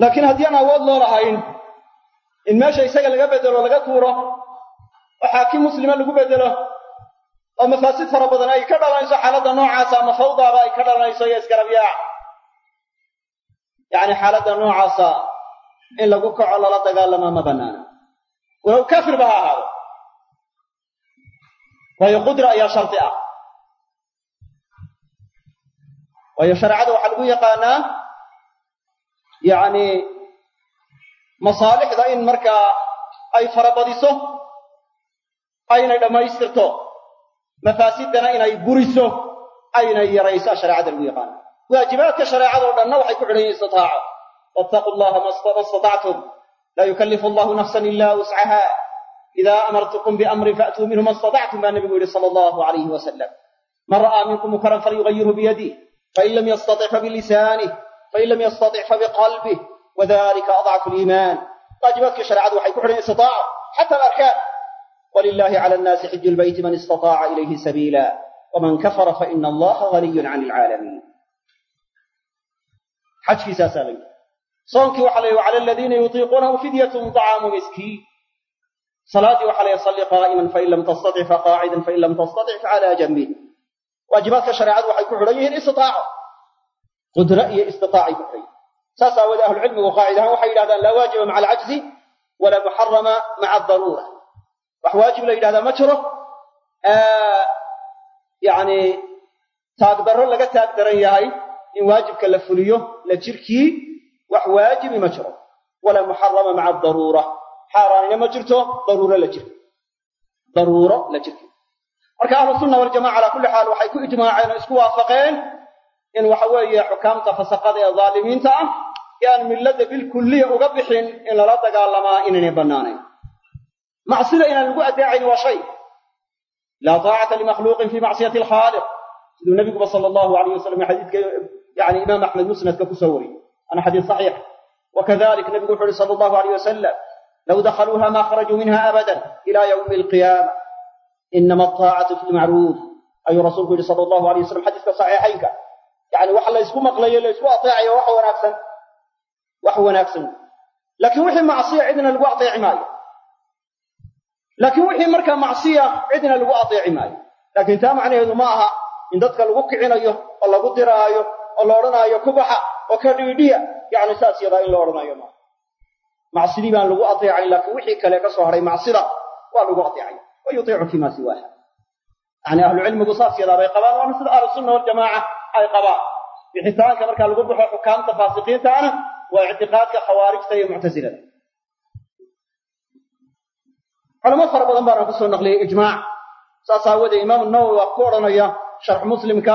laakiin haddii aan awood loo lahayn in meesha isaga laga bedelo laga tuuro oo xaakim muslima lagu bedelo oo mafaasid fara badan ay ka dhalanayso xaaladda noocaasa ama fawdaaba ay ka dhalanayso iyo isgarabyaa yacni xaaladda noocaasa in lagu kaco lala dagaalamaa ma bannaana walow kafir ba ha ahaado waayo qudra ayaa shardi ah waayo shareecada waxaa lagu yaqaanaa yacni masaalixda in markaa ay farabadiso aynay dhammaystirto mafaasidana inay buriso aynay yarayso shareecada lagu yaqaana waajibaadka shareecadoo dhanna waxay ku xidhan yihiin istitaaco wattaqu llaha ma istatactum laa yukallifu allahu nafsan ila wuscaha idaa amartukum biamrin faatuu minhu ma istatactum baa nabigu yidhi sala allahu alayhi wasalam man ra'aa minkum munkaran falyughayyirhu biyadih fain lam yastatic fabilisanih fain lam yastatic fabiqalbih wadalika adcafu liimaan waajibaadkii shareecadu waxay ku xidhan yihin istitaaco xata alarkaan wlilahi cala annaasi xiju lbeyti man istataaca ilayhi sabiila waman kafara faina allaha ganiyun can ilcaalamiin xajkiisaasaa la yidhi soonkii waxa la yidhi wacala aladiina yutiiquunahu fidyatun طacaamu miskiin salaadii waxa la yidhi salli qaa'iman fain lam tastatic faqaacidan fain lam tastatic facalaa janbin waajibaadka shareecadu waxay ku xidhan yihiin istitaaco qudra iyo istitaacay ku xidhan yihin saas aawoodee ahlucilmigu qaacidahaan waxay yidhahdaan laa waajiba maca alcajzi walaa muxarama maca adaruura wax waajib la yidhahdaa ma jiro yacni taagdarro laga taag daran yahay in waajibka la fuliyo la jirkii wax waajibi ma jiro walaa muxarama maca adaruura xaaraanina ma jirto daruuro la jirki marka ahlu sunna waljamaca calaa kulli xaal waxay ku ijmaaceen oo isku waafaqeen in waxa weeye xukaamta fasaqada ee dhaalimiinta ah ee aan milladda bilkulliya uga bixin in lala dagaalamaa inaynay bannaanayn macsida inaan lagu adeecayn waa shay laa taacata limakhluuqin fii macsiyati alkhaaliq siduu nabiguba sala allahu alayh wasalam xadiidka yani imaam axmed musnadka ku soo wariyey ana xadiis saxiix wakadalik nabigu wuxu uhi sala allahu alayh wasalam low dakhaluuha ma kharajuu minha abadan ila yawmi alqiyaama inama ataacatu fi lmacruuf ayuu rasuulku yihi sala allahu alayh wasalam xadiiska saxiixaynka yani waxa la ysku maqlayo la ysku ateecayo wax wanaagsan laakiin wixii macsiya cidna lagu ateeci maayo laakiin wixii markaa macsiya cidna lagu ateeci maayo laakiin taa macnaheedu ma aha in dadka lagu kicinayo oo lagu diraayo oo la odhanaayo ku baxa oo ka dhiidhiya yacni saas yadaa in la odhanayo maaha macsidii baan lagu ateecayn laakiin wixii kale ka soo hadhay macsida waa lagu ateecay wa yutiicu fii maa siwaaha yacni ahlucilmigu saas yadaa bay qabaan waana sida ahlusunna waljamaaca ay qabaan bixitaanka markaa lagu baxo xukaamta faasiqiintaana waa ictiqaadka khawaarijta iyo muctasilada culamo fara badan baana ku soo naqliyey ijmaac saas aawoodee imaamu nawowi waa ku odhanaya sharx muslimka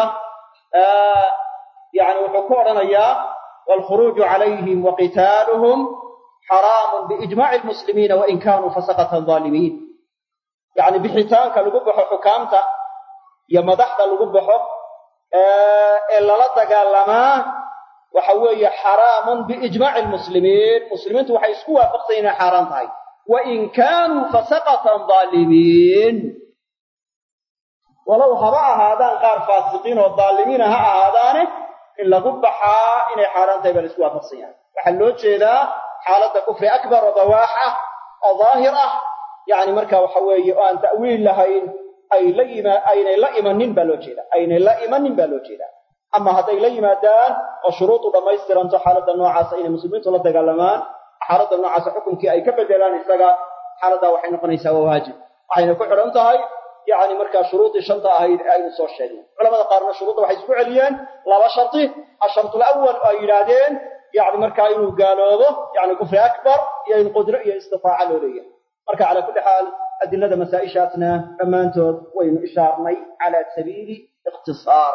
yani wuxuu ku odhanayaa waalkhuruuju calayhim wa qitaaluhum xaraamun biijmaaci lmuslimiina wain kaanuu fasaqatan dhaalimiin yacni bixitaanka lagu baxo xukaamta iyo madaxda lagu baxo ee lala dagaalamaa waxa weeye xaraamun biijmaaci lmuslimiin muslimiintu waxay isku waafaqsan inay xaaraan tahay wain kaanuu fasaqatan dhaalimiin walow haba ahaadaan qaar faasiqiin oo dhaalimiina ha ahaadaane in lagu baxaa inay xaaraan tahay baa la isku waafaqsan yahay waxaa loo jeedaa xaaladda kufri akbar oo dawaax ah oo daahir ah yacni marka waxa weeye oo aan ta'wiil lahayn aynay la imanin baa loo jeedaa ama hadday la yimaadaan oo shuruudu dhammaystiranto xaaladda noocaasa inay muslimiintu la dagaalamaan xaaladda noocaasa xukunkii ay ka bedelaan isaga xaaladdaa waxay noqonaysaa waa waajib waxayna ku xidhan tahay yacni markaa shuruudii shanta ahayd ee aynu soo sheegnay culamada qaarna shuruudda waxay isku celiyeen laba sharti ashartu alawal oo ay yidhaahdeen yacni markaa inuu gaaloobo yacni kufri akbar iyo in qudro iyo istitaaca loo leeyahay marka calaa kulli xaal adilada masaa-ishaasna dhammaantood waynu ishaarnay cala sabiili ikhtisaar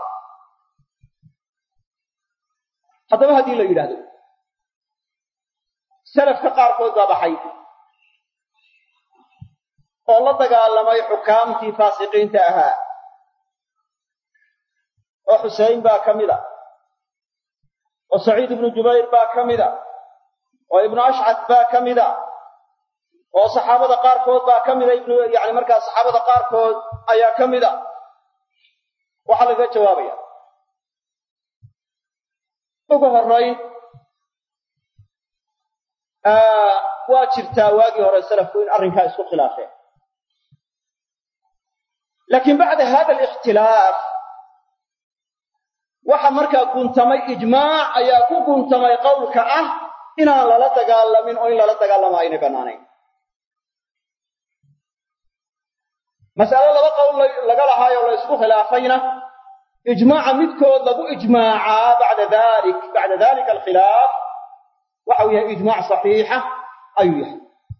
haddaba haddii la yidhaahdo salafka qaarkood baa baxay oo la dagaalamay xukaamtii faasiqiinta ahaa oo xusein baa ka mid a oo saciid ibnu jubayr baa ka mid a oo ibnu ashcad baa ka mid a oo saxaabada qaarkood baa ka mida yani markaa saxaabada qaarkood ayaa ka mid a waxaa lagaga jawaabaya ugu horayn waa jirtaa waagii hore salafku in arrinkaa isku khilaafeen laakiin bacda hada alikhtilaaf waxa markaa guntamay ijmaac ayaa ku guntamay qowlka ah inaan lala dagaalamin oo in lala dagaalamo aynay bannaanayn mas'alo laba qowl laga lahaayo la isku khilaafayna ijmaaca midkood lagu ijmaacaa bacda dalika alkhilaaf waxa uu yahay ijmaac saxiixa ayuu yahay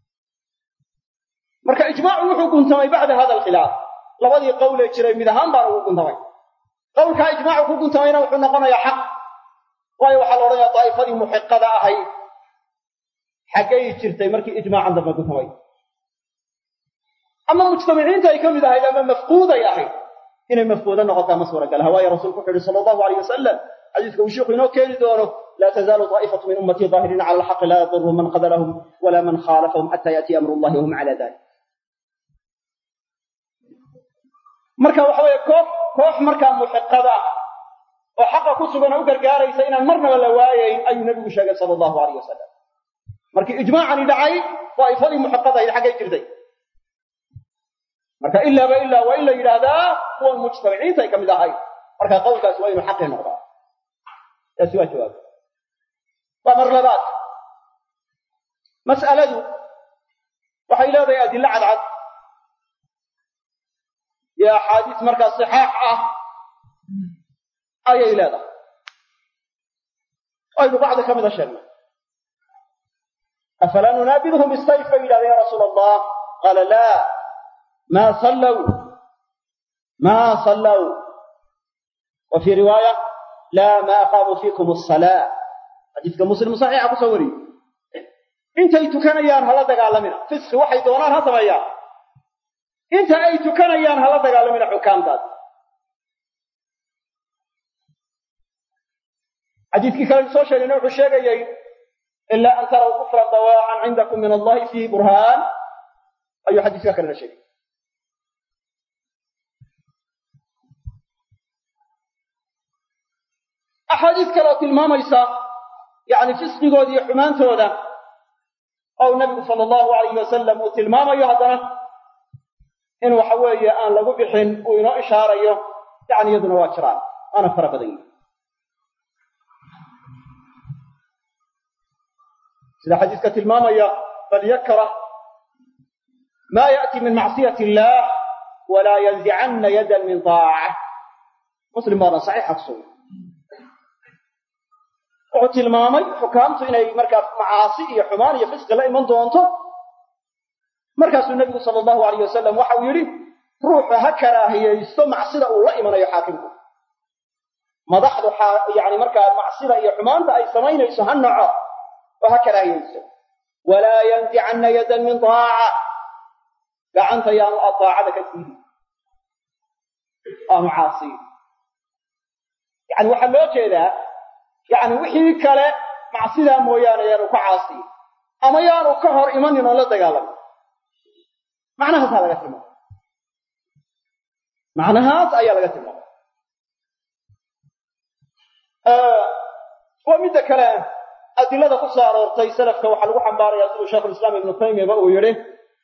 marka ijmaacu wuxuu guntamay bacda hada alkhilaaf labadii qowlee jiray mid ahaan baana ugu guntamay qowlkaa ijmaacu ku guntamayna wuxuu noqonayaa xaq waayo waxaa la odhanayaa daa'ifadii muxiqada ahayd xaggay jirtay markii ijmaacan dambe guntamay ama mujtamiciinta ay ka mid ahayd ama mafquuday ahayd inay mafquuda noqotaa ma suuragalaha waayo rasuulku wuxu uhi sala allahu alayh wasalam xadiiska uu sheikhu inoo keeni doono laa tazaalu daa'ifatu min ummatii daahiriina cala alxaqi laa yadurru man qadalahum walaa man khaalafahum xataa yaatiya amru llahi wahum cala dalik marka waxa weeye koox markaa muxiqada oo xaqa ku sugan oo u gargaaraysa inaan marnaba la waayayn ayuu nebigu sheegay sala allahu alayh wasalam markii ijmaacani dhacay daa'ifadii muxiqada ahayd xaggay jirtay marka ilaaba ilaa waa in la yidhaahdaa kuwan mujtamiciinta ay ka mid ahayd marka qowlkaas waa inuu xaqii noqdaa taasi waa jawaab waa mar labaad mas'aladu waxay leedahay adillo cadcad iyo axaadiis markaa sixaax ah ayay leedahay aynu bacdi ka mida sheegnay afalaa nunaabidhum bisayf bay yidhahdeen ya rasuula allah qaala laa ما صلوا وفي رواية لا ما أقاموا فيكم الصلاة حديث مسلم صحيح أبو سوري انت ايتكن ايان هلا دغالمنا فسخ waxay doonaan ha sameeyaan inta aytukan ayaan hala dagaalamina xukaamtaas حديثkii kale soo sheegay wuxuu sheegayay illa an taraw kufran dawa'an 'indakum min Allah fihi burhan ayu xadiiska kale sheegay أحاديث كلا تلماميسا يعني فسقود يحمان تودا أو النبي صلى الله عليه وسلم وتلماما يهدنا إنه حوالي آن لقبحن وإنه إشارة يعني يدنا واشران أنا فربدين سيدا حديث كتلماما فليكره ما يأتي من معصية الله ولا ينزعن يدا من طاعة مسلم مرة صحيح أقصد wuxuu tilmaamay xukaamtu inay markaa macaasi iyo xumaan iyo fisqi la iman doonto markaasuu nebigu sala allahu alayh wasalam waxa uu yidhi ruuxa ha karaahiyaysto macsida uu la imanayo xaakimku madaxdu yani markaa macsida iyo xumaanta ay samaynayso ha naco oo ha karaahiyaysto walaa yanzicanna yadan min daaca gacanta yaanu daacada ka siidin aanu caasiyin yani waxaa loo jeedaa يعني wixii kale macsida mooyaane yaanu ka caasi ama yaanu ka hor imanin oo la dagaalam macnahaas laga tilmaamo macnahaas ayaa laga tilmaamo ومد kale adilada ku soo aroortay salafka waxa lagu xambaarayaa sida Sheekh Islaam Ibn Taymiyyah uu yiri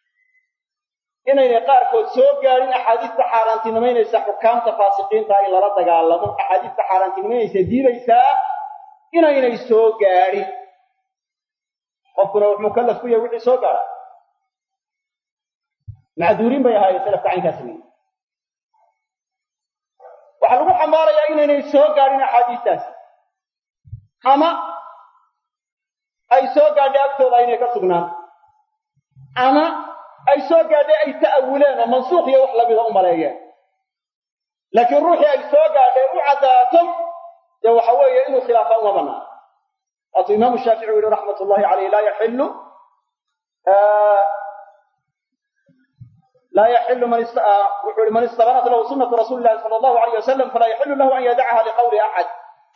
inay qaarkood soo gaarin axaadiista xaaraantinimeynaysa xukaamta faasiqiinta in lala dagaalamo axaadiista xaaraantinimeynaysa diidaysaa inaynay soo gaarin qofkuna wuxuu mukallaf ku yahay wixii soo gaara macduuriin bay ahaayeen salafka caynkaas weeye waxaa lagu xambaarayaa inaynay soo gaarin axaadiistaas ama ay soo gaadhay agtooda aynay ka sugnaan ama ay soo gaadhay ay ta'awuleen oo mansuuq iyo wax lamida u maleeyeen laakiin ruuxii ay soo gaadhay u caddaato dee waxa weeye inuu khilaafa uma bannaan waatuu imaamu shaafici u yihi raxmat ullahi caleyh laa yaxilu wuxuu yihi man istabanat lahu sunnatu rasuuli llahi sala allahu alayh wasalam falaa yaxilu lahu an yadacaha liqawli axad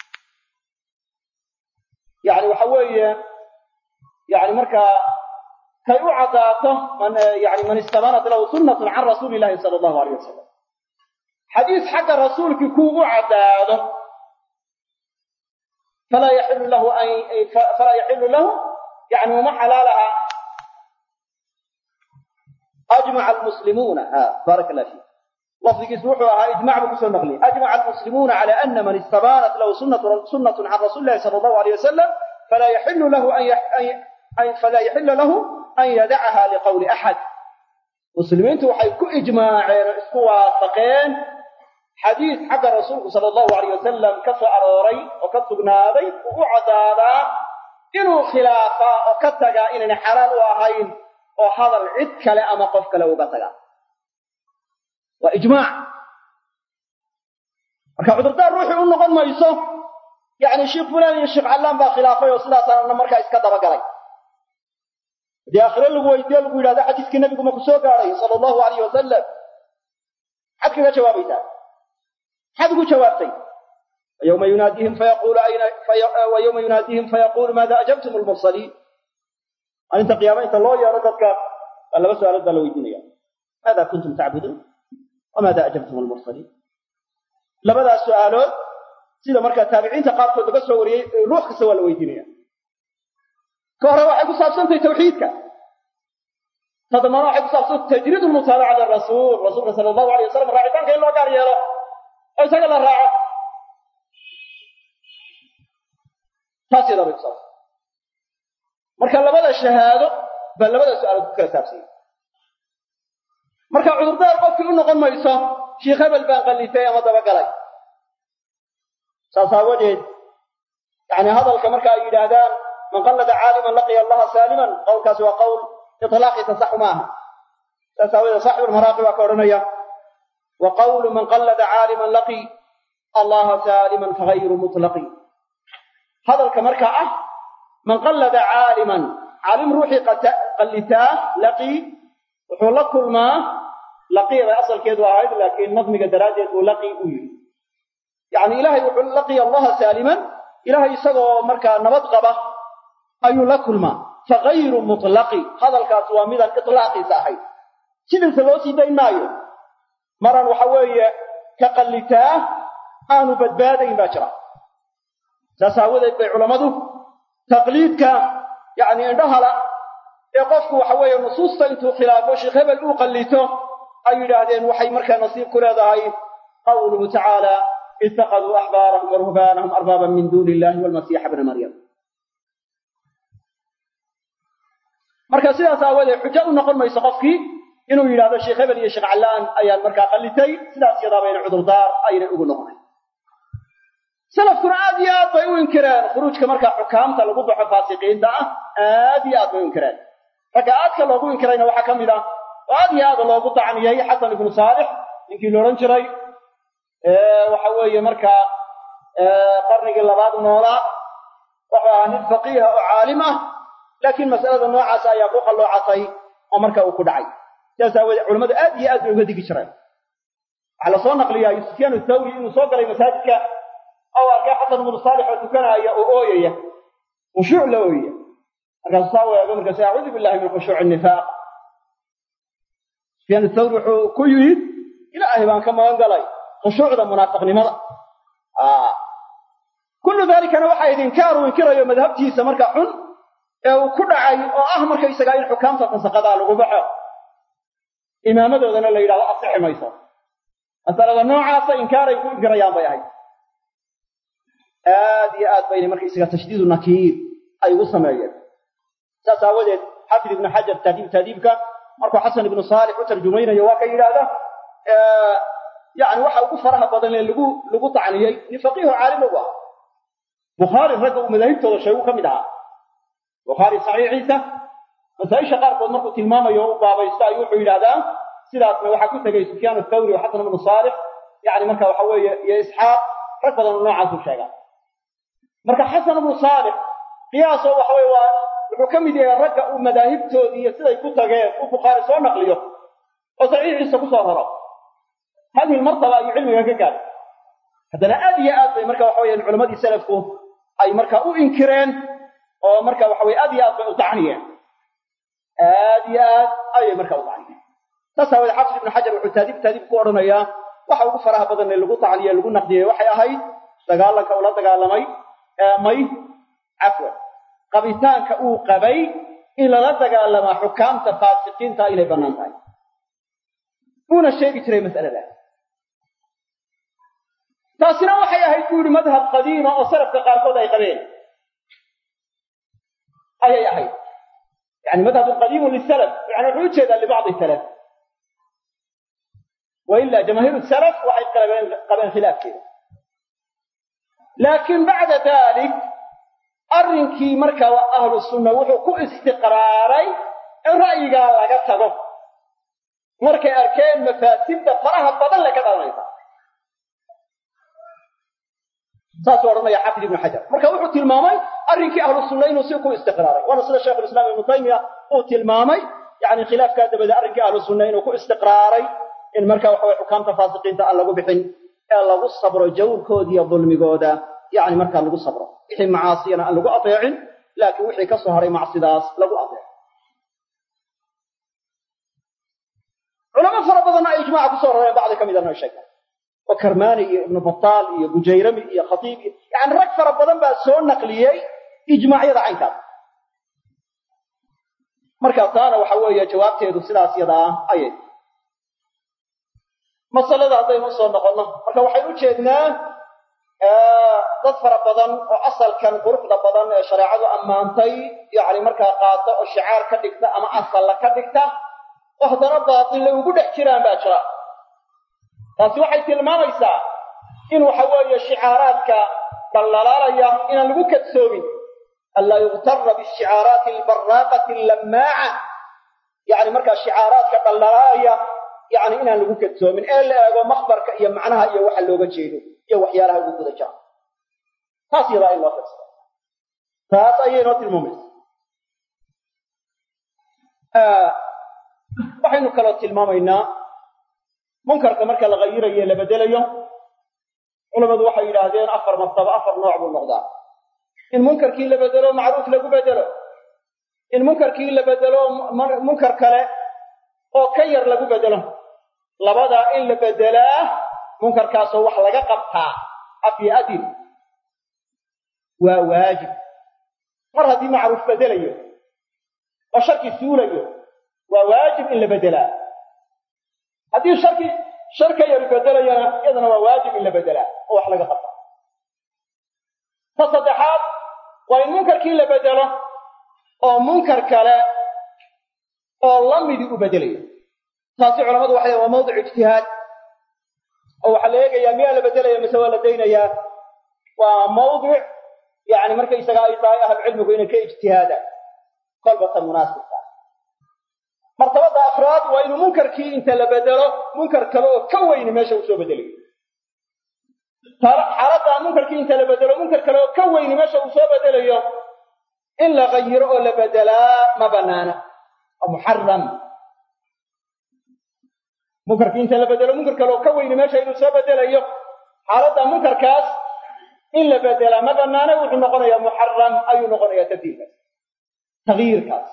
yani waxa weeye yani markaa kay u caddaato man istabanat lahu sunnatun can rasuuli llahi sala allahu alayh wasalam xadiis xagga rasuulkii kuu u caddaado falaa yaxilu lahu يعني وما حلالها أجمع المسلمون بارك الله فيك لفظ يسوحها إجماع بكسر النقلي أجمع المسلمون على أن من استبانت له سنة عن رسول الله صلى الله عليه وسلم فلا يحل له أن يدعها لقول أحد مسلمين وحيكون إجماعين اسكوافقين حديث حق الرسول صلى الله عليه وسلم كفى أروري وكفى نادي وعدادا إنه خلافا وكتغا إنني حلال وهين وهذا العد كلا أما قفك لو بطغا وإجماع marka cudurdaan ruuxi u noqon mayso yaani sheekh fulaan iyo sheekh callaan baa khilaafay oo sidaas aan markaa iska daba galay dii aakhire lagu weydiiyo lagu yiraahdo xadiiska nabiga ma ku soo gaaray sallallahu alayhi wasallam xadkiga jawaabaytaa xadku jawaabtay يوم يناديهم فيقول ماذا أجبتم المرسلين أنت قيامة الله يا رجلك قال بس سؤال الدلوي الدنيا ماذا كنتم تعبدون وماذا أجبتم المرسلين لبدا السؤالات سيدا مركا تابعين تقارفوا دقصوا روح كسوا الويدينيا كهرباء واحد صابسنت توحيدك هذا ما راح يصابسنت تجريد المتابعة على الرسول صلى الله عليه وسلم راعيتان كي الله قال يا رب أي سجل الراعي تاسي رب يصاب مركا لبدا الشهادة بل لبدا السؤال كلا تابسين مركا عذر دار قف إنه قل ما يصاب شيخ هبل بان قال لي تيا مضى بقلي ساسا وجد يعني هذا الكمركا يدادان من قلد عالما لقي الله سالما قول كاس وقول إطلاق تصح معها ساسا وجد صاحب المراقب وكورنيا وقول من قلد عالما لقي الله سالما فغير مطلق هذا الكمركا من قلد عالما عالم روحي قلتاه لقي وحول كل ما لقي أصل كذا عيد لكن نظم درجة ولقي أول يعني إلهي يقول لقي الله سالما إلهي يسقى مركا نبض غبة أي لكل ما فغير مطلق هذا الكاسوا من الإطلاق صحيح سيد ثلاثي بين مايو مرة وحوية كقلتاه آنو بدبادين باشرة ساساوذ بعلمته تقليدك يعني عندها يقفك وحوية نصوص انتو خلافه شيخ هبل قليته أي لهذين وحي مركا نصيب كل هذا قوله تعالى اتخذوا أحبارهم ورهبانهم أربابا من دون الله والمسيح ابن مريم مركا سياسة أولي حجاء نقل ما يسقفك إنه إلى هذا الشيخ هبل يشيخ علان أيان مركا قلتي سياسة يضا بين عذر دار أين أقول لهم سلفكنا آديات بيو إنكران خروجك مركا حكام تلقوا فاسقين دا آديات بيو إنكران ركعاتك لقوا إنكران وحكم إذا وآديات الله قطع عن يهي حسن بن صالح إنكي لورنشري وحوي مركا قرنك اللباد ونولا وحواني الفقيه وعالمة لكن مسألة النوع عسى يقوق الله عسى ومركا وكدعي جاسا علماء آديات ويهدك شرين على صنق لي سفيان الثوري إنه صوق لي مساجدك أو أركا حسن بن صالح وتكنا يا أوية وشوع لوية أركا صاوي يقول لك سأعوذ بالله من خشوع النفاق سفيان الثوري كيويد إلى أهبان كما أنقلي خشوع ذا منافق لماذا كل ذلك أنا وحيد إنكار وإنكار يوم ذهبتي سمركا حن وكل عاي وأهمر كي سقاين حكام تتنسقضى لغبحه إمامة ذنا اللي يرى أصح ما يصير أثر النوع عاصى إنكار يكون قريان بيعي آديات بين مركز تشديد النكير أي وصمية تساوذ حافظ ابن حجر تاديبك مركو حسن بن صالح وترجمين يواك إلى هذا يعني waxa ugu faraha badan ee lagu tacaniyay ni faqih caalim ah bukhari ragga madahibtooda shay uu kamid ah bukhari saxiixiisa masaa'isha qaar kood markuu tilmaamayo u baabaysta ayuu wuxuu yiraahdaa sidaasna waxa ku tagay sufyaan ath-thawri wa hasan ibn salih yani marka waxa weeye ya ishaaq rag badan oo noocaas u sheega marka hasan ibn salih qiyaas waxa weeye waa wuxuu kamid yahay ragga uu madahibtooda iyo siday ku tageen uu bukhari soo naqliyo oo saxiixiisa ku soo haro هذه المرتبة أي علمها كقال هذا أدي أدي مركب وحوي العلماء السلفوا أي مركب أو إنكران أو مركب وحوي أدي أدي طعنية أدي أي مركب طعنية تساوي الحافظ ابن حجر وتاديب كورنا يا وحوي فرها بدن اللي قطع عليه اللي قلنا قديه وحيا هاي تقال لك أولاد تقال مي عفوا qabitaanka uu qabay in lala dagaalamaa xukaamta faasiqiinta inay bannaan tahay uuna sheegi jiray mas'aladaas taasina waxay ahayd buu yidhi madhab qadiima oo salafka qaarkood ay qabeen ayay ahayd yani madhabun qadiimu lisalaf yani wuxuu ujeedaa libacdi salaf waila jamaahiiru salaf waxay qabeen khilaafkeeda laakiin bacda dalik arrinkii markaa ahlu sunna wuxuu ku istiqraaray in ra'yigaa laga tago markay arkeen mafaasidda faraha badan le ka dhalanaysa saasuu odhanaya xaafid ibnu xajar marka wuxuu tilmaamay arrinkii ahlu sunna inuu si ku istiqraaray waana sida shaykhulislaam ibnu taymiya uu tilmaamay yani khilaafkaa dabada arrinkii ahlu sunna inuu ku istiqraaray in markaa waxa way xukaamta faasiqiinta aan lagu bixin ee lagu sabro jawrkooda iyo dulmigooda yani markaa lagu sabro wixii macaasiyana aan lagu ateecin laakiin wixii ka soo haray macsidaas lagu ateeco culamo fara badanna ay ijmaaca kusoo rareen bacdi ka midana sheegay oo karmani iyo ibnu bataal iyo bujayrami iyo khatiib iyo yani rag fara badan baa soo naqliyey ijmaacyada caynkaas markaa taana waxa weeye jawaabteedu sidaas yada ah ayay masalada haddaynu usoo noqonno marka waxaynu u jeednaa dad fara badan oo asalkan quruxda badan ee shareecadu ammaantay yani markaa qaata oo shicaar ka dhigta ama asalla ka dhigta oo haddana baatille ugu dhex jiraan baa jira taasi waxay tilmaamaysaa in waxa weeye shicaaraadka dhallalaalaya inaan lagu kadsoomin anlaa yuktara bishicaaraati albaraaqati allamaaca yani markaa shicaaraadka dhallalaalaya yani inaan lagu kadsoomin ee la eego makhbarka iyo macnaha iyo waxa looga jeedo iyo waxyaalaha ugu guda jira taas yadaa in loo firsado taas ayay noo tilmaamaysa waxaynu kaloo tilmaamaynaa munkarka marka la qayirayo la bedelayo culamadu waxay yidhaahdeen afar martaba afar nooc buu noqdaa in munkarkii la bedelo macruuf lagu bedelo in munkarkii la bedelo munkar kale oo ka yar lagu bedelo labadaa in la bedelaa munkarkaasoo wax laga qabtaa af iyo adin waa waajib mar haddii macruuf bedelayo oo sharki suulayo waa waajib in la bedelaa haddii shar ka yar bedelayana iyadana waa waajib in la bedelaa oo wax laga qabtaa ta saddexaad waa in munkarkii la bedelo oo munkar kale oo lamidi u bedelayo taasi culamadu waxay waa mawdic ijtihaad oo waxaa la eegayaa miyaa la bedelaya mise waa la daynayaa waa mawdic yani markaysaga ay tahay ahlucilmigu inay ka ijtihaadaan kolba ta munaasibka martabada afraad waa inuu munkarkii inta la bedelo munkar kale oo ka weyni meesha uu soo bedelayo xaaladdaa munkarkii inta la bedelo munkar kale oo ka weyni meesha uu soo bedelayo in la qayiro oo la bedelaa ma banaana waa muxaram munkarkii inta la bedelo munkar kale oo ka weyni meesha inuu soo bedelayo xaaladda munkarkaas in la bedelaa ma banaana wuxuu noqonayaa muxaram ayuu noqonayaa tabdiilkaas tagyiirkaas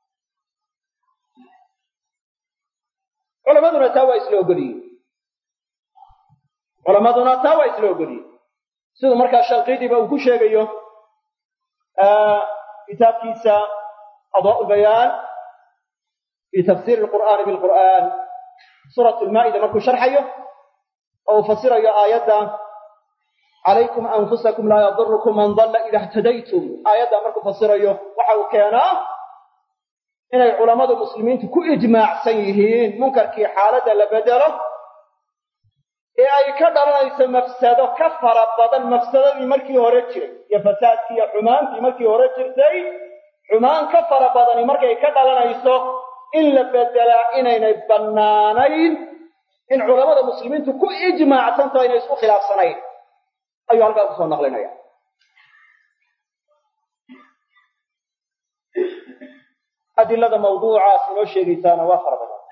culamaduna taa waa isla ogoliyey siduu markaa shanqiidiba uu ku sheegayo kitaabkiisa adaa lbayaan fi tafsiir alqur'aani bilqur'aan suurat lmaa'ida markuu sharxayo oo uu fasirayo aayadda calaykum anfusakum laa yadurukum man dalla ida htadaytum aayadda markuu fasirayo waxa uu keenaa inay culammadu muslimiintu ku ijmaacsan yihiin munkarkii xaaladda la bedelo ee ay ka dhalanayso mafsado ka fara badan mafsadadii markii hore jiray iyo fasaadkii iyo xumaantii markii hore jirtay xumaan ka fara badani markay ka dhalanayso in la bedelaa inaynay bannaanayn in culammada muslimiintu ku ijmaacsantaho inay isku khilaafsanayn ayuu halkaa kusoo naqlinaya adilada mawduucaas inoo sheegaysaana waa fara badan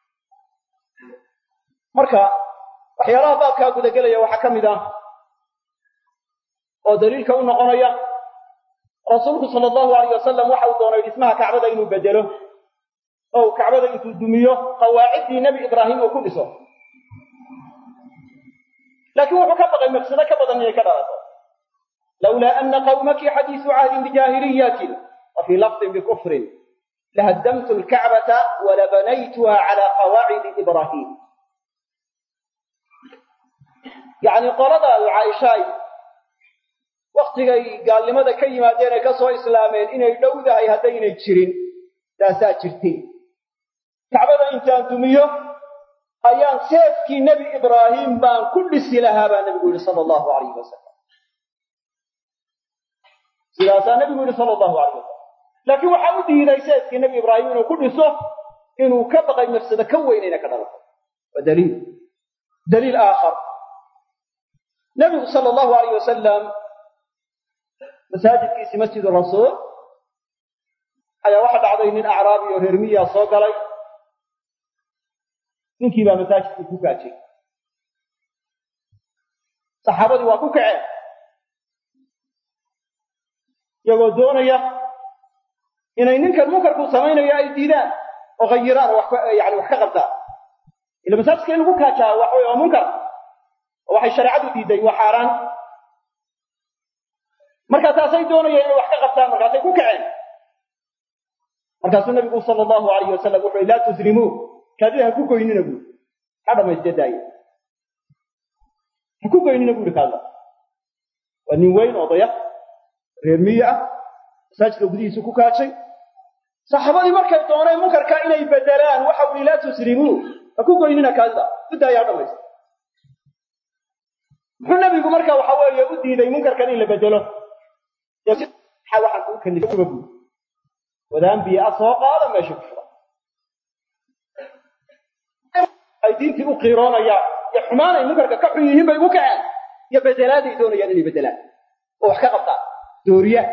marka waxyaalaha baabkaa gudagelaya waxaa ka mid ah oo daliilka u noqonaya rasuulku sala allahu alayh wasalam waxa uu doonay dhismaha kacbada inuu bedelo oo uu kacbada intuu dumiyo qawaaciddii nebi ibraahim uu ku dhiso laakiin wuxuu ka baqay mafsado ka badan inay ka dhalato لولا أن قومك حديث عهد بجاهلية وفي لفظ بكفر لهدمت الكعبة ولبنيتها على قواعد إبراهيم. يعني قرض عائشة وقتي قال لماذا كيما دينا كسو إسلامين إنه دودها يهدين الجرين لا ساجرتين كعبة إنتان تميه أيان سيفكي نبي إبراهيم بان كل سلاها بان نبي صلى الله عليه وسلم سلاسة نبي صلى الله عليه وسلم لكن وحاودي إذا سيفكي نبي إبراهيم إنه كل سوف إنه كبقى نفسه كوين إنك نرفض دليل آخر نبي صلى الله عليه وسلم مساجد كيسي مسجد الرسول أي واحد عضين الأعرابي وهرمية صوق علي ninkii baa masaajidka ku kaajay saxaabadu waa ku kaceen iyagoo doonaya inay ninkan munkarku samaynayo ay diidaan oo ghayraan wax ka qabtaan ila masaajidka in lagu kaajaa wax way oo munkar waxay shariicadu diiday waa xaraan marka taasay doonayeen inay wax ka qabtaan markaasay ku kaceen markaasuu nabigu sallallahu alayhi wasallam wuxuu la tusrimu كذا هكو كوينين أقول هذا ما يستدعي هكو كوينين أقول كذا ونوين وضيق رمية ساجد بدي سكو كاتشي صحابي مركز طونا منكر كائن يبدلان وحول لا تسرموا هكو كوينين كذا بدأ هذا ما يستدعي النبي مركز وحول يودي إذا منكر كائن يبدله يصير حاول حكون كن يشوفه وذا أنبياء صاق هذا ما يشوفه ay diintii u qiiroonaya ya xumaanay munkarka ka xun yihiin bay ugu kaceen ya bedelaadii doonayaan inay bedelaan oo wax ka qabtaan dooriya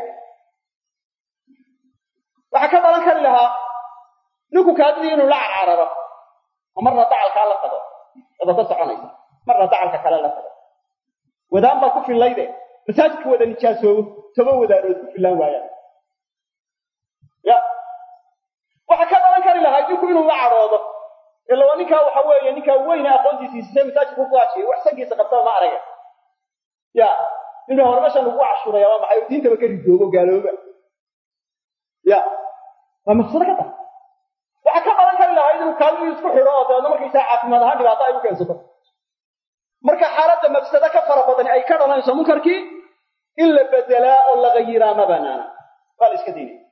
waxa ka dhalan kari lahaa ninku kaadii inuu la cararo marna dacalka la qado wada ka soconaysa marna dacalka kale la qado wadaan ba ku filayde masaajidka wada nijaasoobo toba wadaarood ku filan waayaan ya waxa ka dhalan kari lahaa ninku inuu la caroodo إلا ونكا وحوي نكا وين أخوتي في سيستم تاج فوقاتي وحسن جيس قبضة ما أرجع يا إنه هو مثلا هو عشرة يا ما حيودين تبكر يدوبه قالوا بقى يا ما مقصود كذا وحكى على كل هاي كانوا يسكوا حراء أنا ما كيس عارف ما هذا بعطاه يمكن سكر مركا حالة مفسدة كفر بدني أي كذا ناس منكر كي إلا بدلاء ولا غيره ما بنانا قال إيش كذي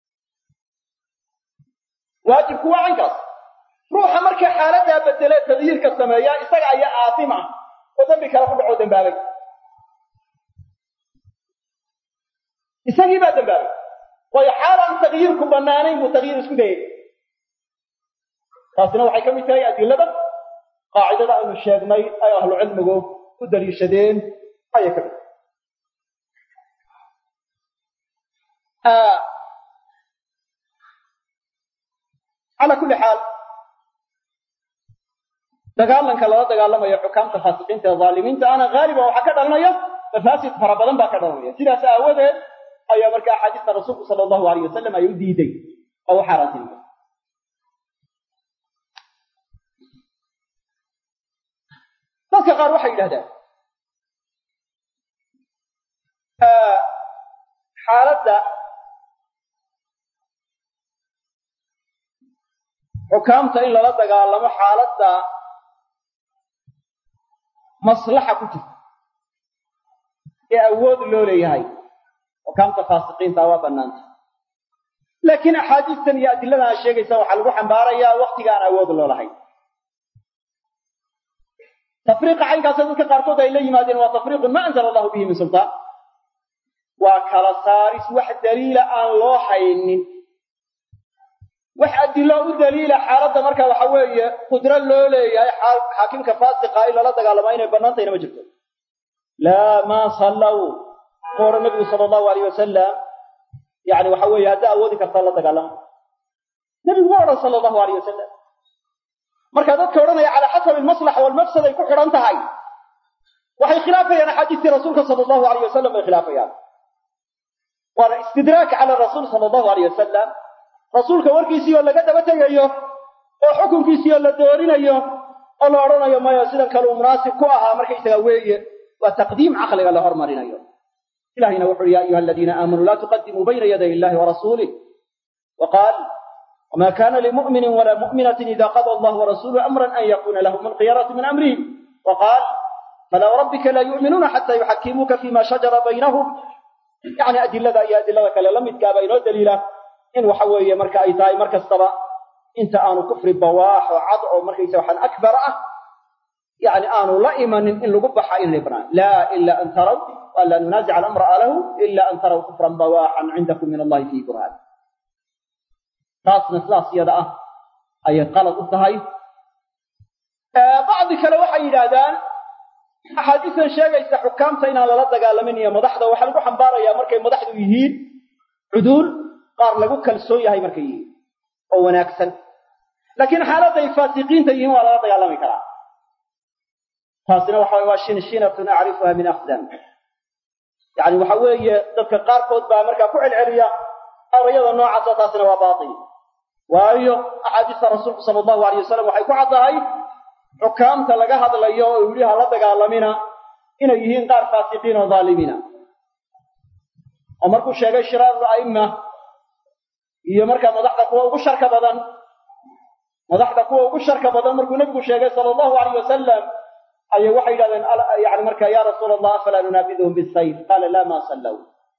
واجب كوا عنك روح مركي حالتها بدلت تغيير كالسمايا استقع يا عاصمة وذنبك لكم بعود بابك استقع بعد بابك وهي حالة تغييركم بنانين وتغيير اسكدين خاصنا وحي كم يتاي أدلة قاعدة أن الشيخ مي أي أهل العلم قدر يشدين أي كم على كل حال dagaalanka lala dagaalamayo xukaamta faasiqiinta ee zaalimiinta ana gaaliba waxa ka dhalanaya tafaasid fara badan baa ka dhalanaya sidaas aawadeed ayaa marka xadiiska rasuulka sallallahu alayhi wasallam ay u diiday oo xaraantin dadka qaar waxay yiraahdaan xaaladda xukaamta in lala dagaalamo xaaladda مصلحة كتير يأود لولي هاي وكم تفاسقين توابا نانت لكن أحاديث يأتي لنا الشيء يسوي حلقوا حنباريا وقت كان أود لولي هاي تفريق عين قصدك قارتو دا إليه مادين وتفريق ما أنزل الله به من سلطان وكلا سارس واحد دليل أن الله حيني واحد له دليل حالته marka waxa weeye qudra loo leeyahay xaakimka faasiqa ila la dagaalamaynay banaantayna ma jirto la ma sallu qora nabi sallallahu alayhi wasallam yaani waxa weeye hada awoodi karta la dagaalam nabi sallallahu alayhi wasallam marka dadka oranaya ala hasab al maslaha wal mafsada ay ku xiran tahay waxay khilaafayaan xadiiska rasuulka sallallahu alayhi wasallam ay khilaafayaan wala istidraak ala rasuul sallallahu alayhi wasallam rasuulka warkiisii oo laga daba tagayo oo xukunkiisii la doorinayo oo la oranayo ma sidan kale munaasib ku ahaa markay isaga weeye waa taqdiim aqliga la hormarinayo إلهنا وحر يا أيها الذين آمنوا لا تقدموا بين يدي الله ورسوله وقال وما كان لمؤمن ولا مؤمنة إذا قضى الله ورسوله أمرا أن يكون لهم الخيرة من أمرهم وقال فلا وربك لا يؤمنون حتى يحكموك فيما شجر بينهم يعني أدلة كلا لم يتقابلوا دليلا إن وحوية مركا أيتاي مركا الصبا انت آنو كفر بواح وعضع مركا يسوحا أكبر يعني آنو لا إيمان إن لقبح إن لبنان لا إلا أن تروا وألا ننازع الأمر له إلا أن تروا كفرا بواحا عندكم من الله في برهان taasna sidaas iyada ah ayay qalad u tahay bacdi kale waxay yidhaahdaan axaadiistan sheegaysa xukaamta inaan lala dagaalamin iyo madaxda waxaa lagu xambaarayaa markay madaxdu yihiin cuduul qaar lagu kalsoon yahay markay yihiin oo wanaagsan laakiin xaaladday faasiqiinta yihiin waa lala dagaalami karaa taasina waa shinshinatun acrifuha min aqdam yani waxa weeye dadka qaarkood baa markaa ku celceliya arayada noocaasa taasina waa baatil waayo axaadiista rasuulku sala allahu alayh wasalam waxay ku caddahay xukaamta laga hadlayo oo yidhi ha la dagaalamina inay yihiin qaar faasiqiin oo dhaalimiina oo markuu sheegay shiraaru a'imma iyo markaa madaxda kuwa ugu sharka badan markuu nebigu sheegay sala allahu alayh wasalam ayay waxay yidhahdeen yani markaa ya rasuula allah afalaa nunaabiduhum bisayf qaala laa ma sallaw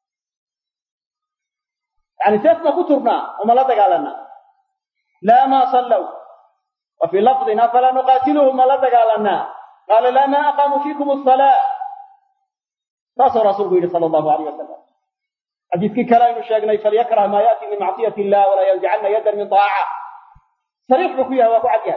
يعني تسمى كترنا وما لا تقالنا لا ما صلوا وفي لفظنا فلا نقاتلهم ما لا تقالنا قال لا ما أقاموا فيكم الصلاة ناصر رسوله صلى الله عليه وسلم حديث كلام الشيخ فليكره ما يأتي من معصية الله ولا ينزعن يدا من طاعة صريح بكيها وقعدها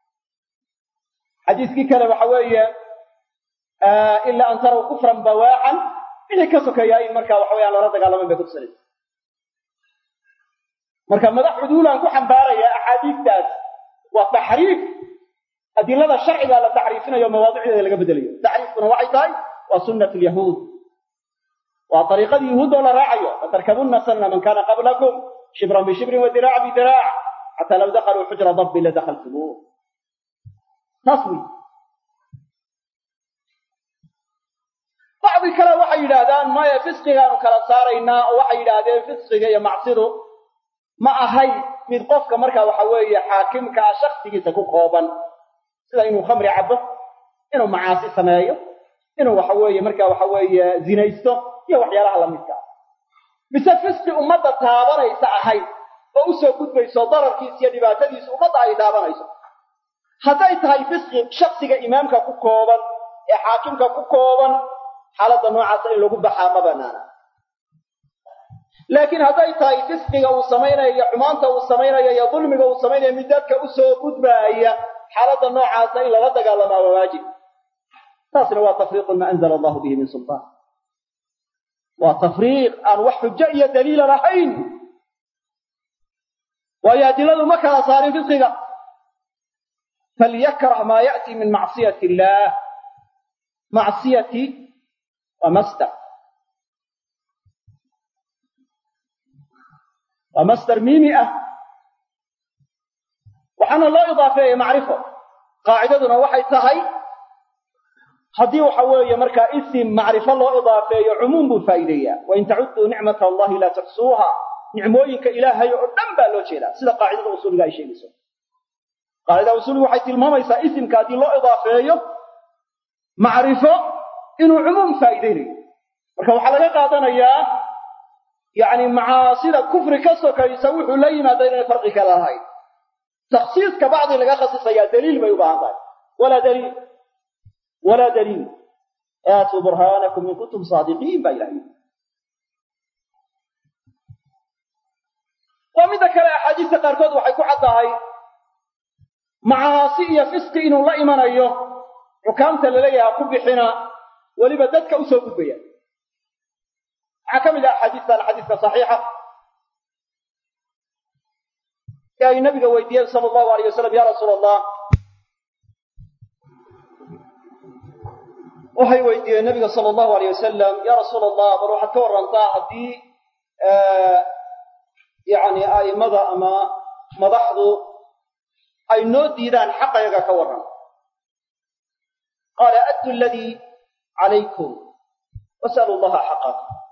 حديث كلام حوية إلا أن تروا كفرا بواعا إذا كسك يا إمرك وحويا لا تقال من بكت سنة marka madax xuduulan ku xambaaraya axaadiistaas waa taxriif adilada sharciga la taxriifinayo mawaadicdeeda laga bedelayo taxriifkuna waxay tahay waa sunnatul yahuud waa tariiqadii yahuud oo la raacayo tarkabunna sanna man kana qablakum shibran bi shibrin wa diraa'a bi diraa'a hatta law dakhalu hujra dabb la dakhaltumuh taswi bacdi kale waxay yidhaahdaan maya fisqigaanu kala saaraynaa oo waxay yidhaahdeen fisqiga iyo macsidu ma ahay mid qofka markaa waxa weeye xaakimka ah shakhsigiisa ku kooban sida inuu khamri cabo inuu macaasi sameeyo inuu waxa weeye markaa waxa weeye zinaysto iyo waxyaalaha la midka mise fisqi ummadda taabanaysa ahay oo u soo gudbayso dararkiisa iyo dhibaatadiisa ummadda ay taabanayso hadday tahay fisqi shakhsiga imaamka ku kooban ee xaakimka ku kooban xaaladda noocaasa in lagu baxaa ma banaana laakiin hadday tahay fisqiga uu samaynayo iyo xumaanta uu samaynayo iyo dulmiga uu samaynayo mid dadka u soo gudbaaya xaaladda noocaasa in lala dagaalamaa waa waajib taasina waa tafriiqun maa anzala allahu bihi min sultaan waa tafriiq aan wax xujo iyo daliila lahayn waayo adiladu ma kala saarin fisqiga falyakrah maa ya'ti min macsiyati illaah macsiyati waa masdar ومصدر ميمي وحنا الله إضافية معرفة قاعدتنا وحي تهي هذه وحوية مركا اسم معرفة الله إضافية عموم بالفائدية وإن تعدوا نعمة الله لا تحصوها نعموينك إلهي أردن بالوشيلا سيدا قاعدة أصول لا شيء بسو قاعدة أصول وحي تلماما يسا اسم كادي الله إضافية معرفة إنه عموم فائدية مركا وحلقة قادنا إياه يعني معاصي كفر كسوك يسوي لي ما بين الفرق كلا هاي تخصيص كبعض اللي خصص يا دليل ما يبقى ولا دليل آتوا برهانكم إن كنتم صادقين بإلهي ومن ذكر أحاديث قاركود وحيكو حتى هاي معاصي فسق إنه لا إيمان أيه وكامت لليها قبحنا ولبدتك أسوق بيان حكم إلى الحديث صحيحة يا النبي ويديه صلى الله عليه وسلم يا رسول الله وهي ويديه النبي صلى الله عليه وسلم يا رسول الله بروح أتورن طاعتي يعني أي مضى أما مضحضوا أي نودي ذان حق يكورن قال أدوا الذي عليكم وسألوا الله حقكم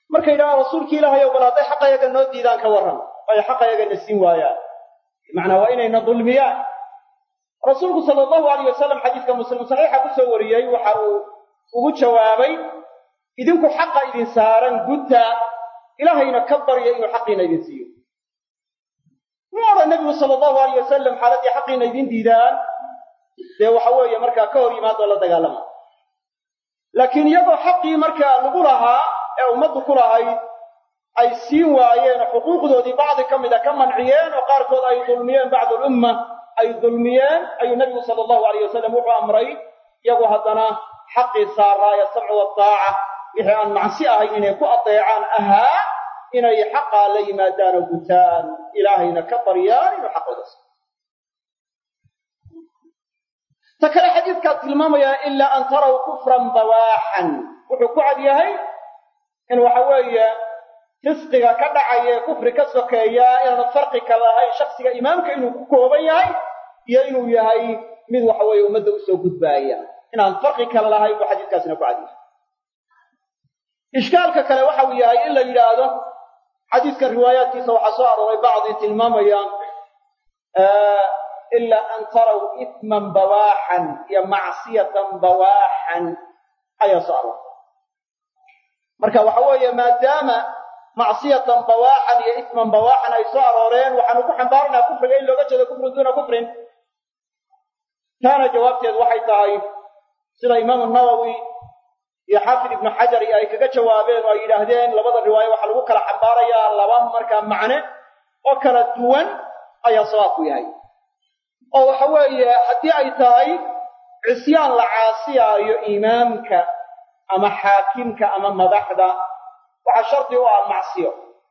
markay yidhahaan rasuulkii ilaahayow bal hadday xaqayaga noo diidaan ka warran ay xaqayagana siin waayaan bimacnaa waa inayna dulmiyaan rasuulku sala allahu alayh wasalam xadiiska muslim saxiixa ku soo wariyey waxa uu ugu jawaabay idinku xaqa idin saaran gudta ilaahayna ka barya inuu xaqiina idin siiyo ma odhan nebigu sala allahu alayh wasalam xaaladdii xaqiina idin diidaan dee waxa weeye markaa ka hor yimaadoo la dagaalama laakiin iyagoo xaqii markaa lagu lahaa ee ummaddu ku lahayd ay siin waayeen oo xuquuqdoodii bacdi ka mida ka manciyeen oo qaarkood ay dulmiyeen bacdulumma ay dulmiyeen ayuu nebigu sala allahu alayh wasalam wuxuu amray iyagu haddana xaqii saaraaya samcu waataaca wixii aan macsi ahayn inay ku adeecaan ahaa inay xaqaa la yimaadaan oo gutaan ilaahayna ka baryaan inuu xaqooda siiyo ta kale xadiidkaa tilmaamayaa ilaa an taraw kufran bawaaxan wuxuu ku cad yahay in waxa weeye fisqiga ka dhacaya ee kufri ka sokeeya inaanu farqi ka lahayn shaksiga imaamka inuu ku kooban yahay iyo inuu yahay mid waxa weeye ummadda usoo gudbaaya inaan farqi kala lahayn buu xadiidkaasina ku cad yahay ishkaalka kale waxa uu yahay in la yidhaahdo xadiidkan riwaayaadkiisa waxaa soo arooray bacdii tilmaamaya ilaa an taraw isman bawaaxan iyo macsiyatan bawaaxan ayaa soo aroortay marka waxa weeye maadaama macsiyatan bawaaxan iyo isman bawaaxan ay soo arooreen waxaanu ku xambaarnaa kufriga in looga jeedo kufrun duuna kufrin taana jawaabteed waxay tahay sida imaamu nawowi iyo xaafid ibnu xajar iyo ay kaga jawaabeen oo ay yidhaahdeen labada riwaayo waxaa lagu kala xambaarayaa laba markaa macne oo kala duwan ayaa sawaabku yahay oo waxa weeye haddii ay tahay cisyaan la caasiyaayo imaamka ama xaakimka ama madaxda waxaa shardi u ah macsiyo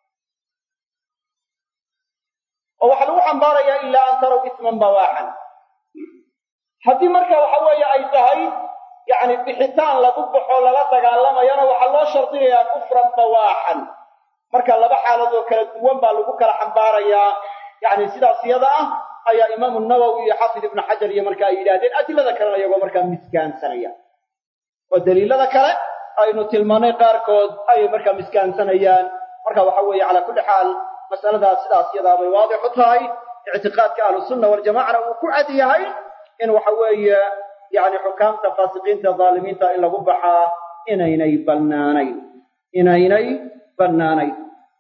oo waxaa lagu xambaarayaa ilaa an taraw isman bawaaxan haddii marka waxa weeye ay tahay yacni bixitaan lagu baxo lala dagaalamayana waxaa loo shardinayaa kufran bawaaxan marka laba xaaladoo kala duwan baa lagu kala xambaarayaa yacni sidaas iyada ah ayaa imaamu nawowi iyo xaafid ibnu xajar iyo marka ay yidhahdeen adilada kalena iyagoo markaa miskaansanaya oo daliilada kale aynu tilmaanay qaarkood ayay markaa miskaansanayaan marka waxa weeye calaa kulli xaal mas'aladaas sidaas iyadaa bay waadix u tahay ictiqaadka ahlusunna waljamacana uu ku cad yahay in waxa weeye yacni xukaamta faasiqiinta dhaalimiinta in lagu baxaa inaynay bannaanayn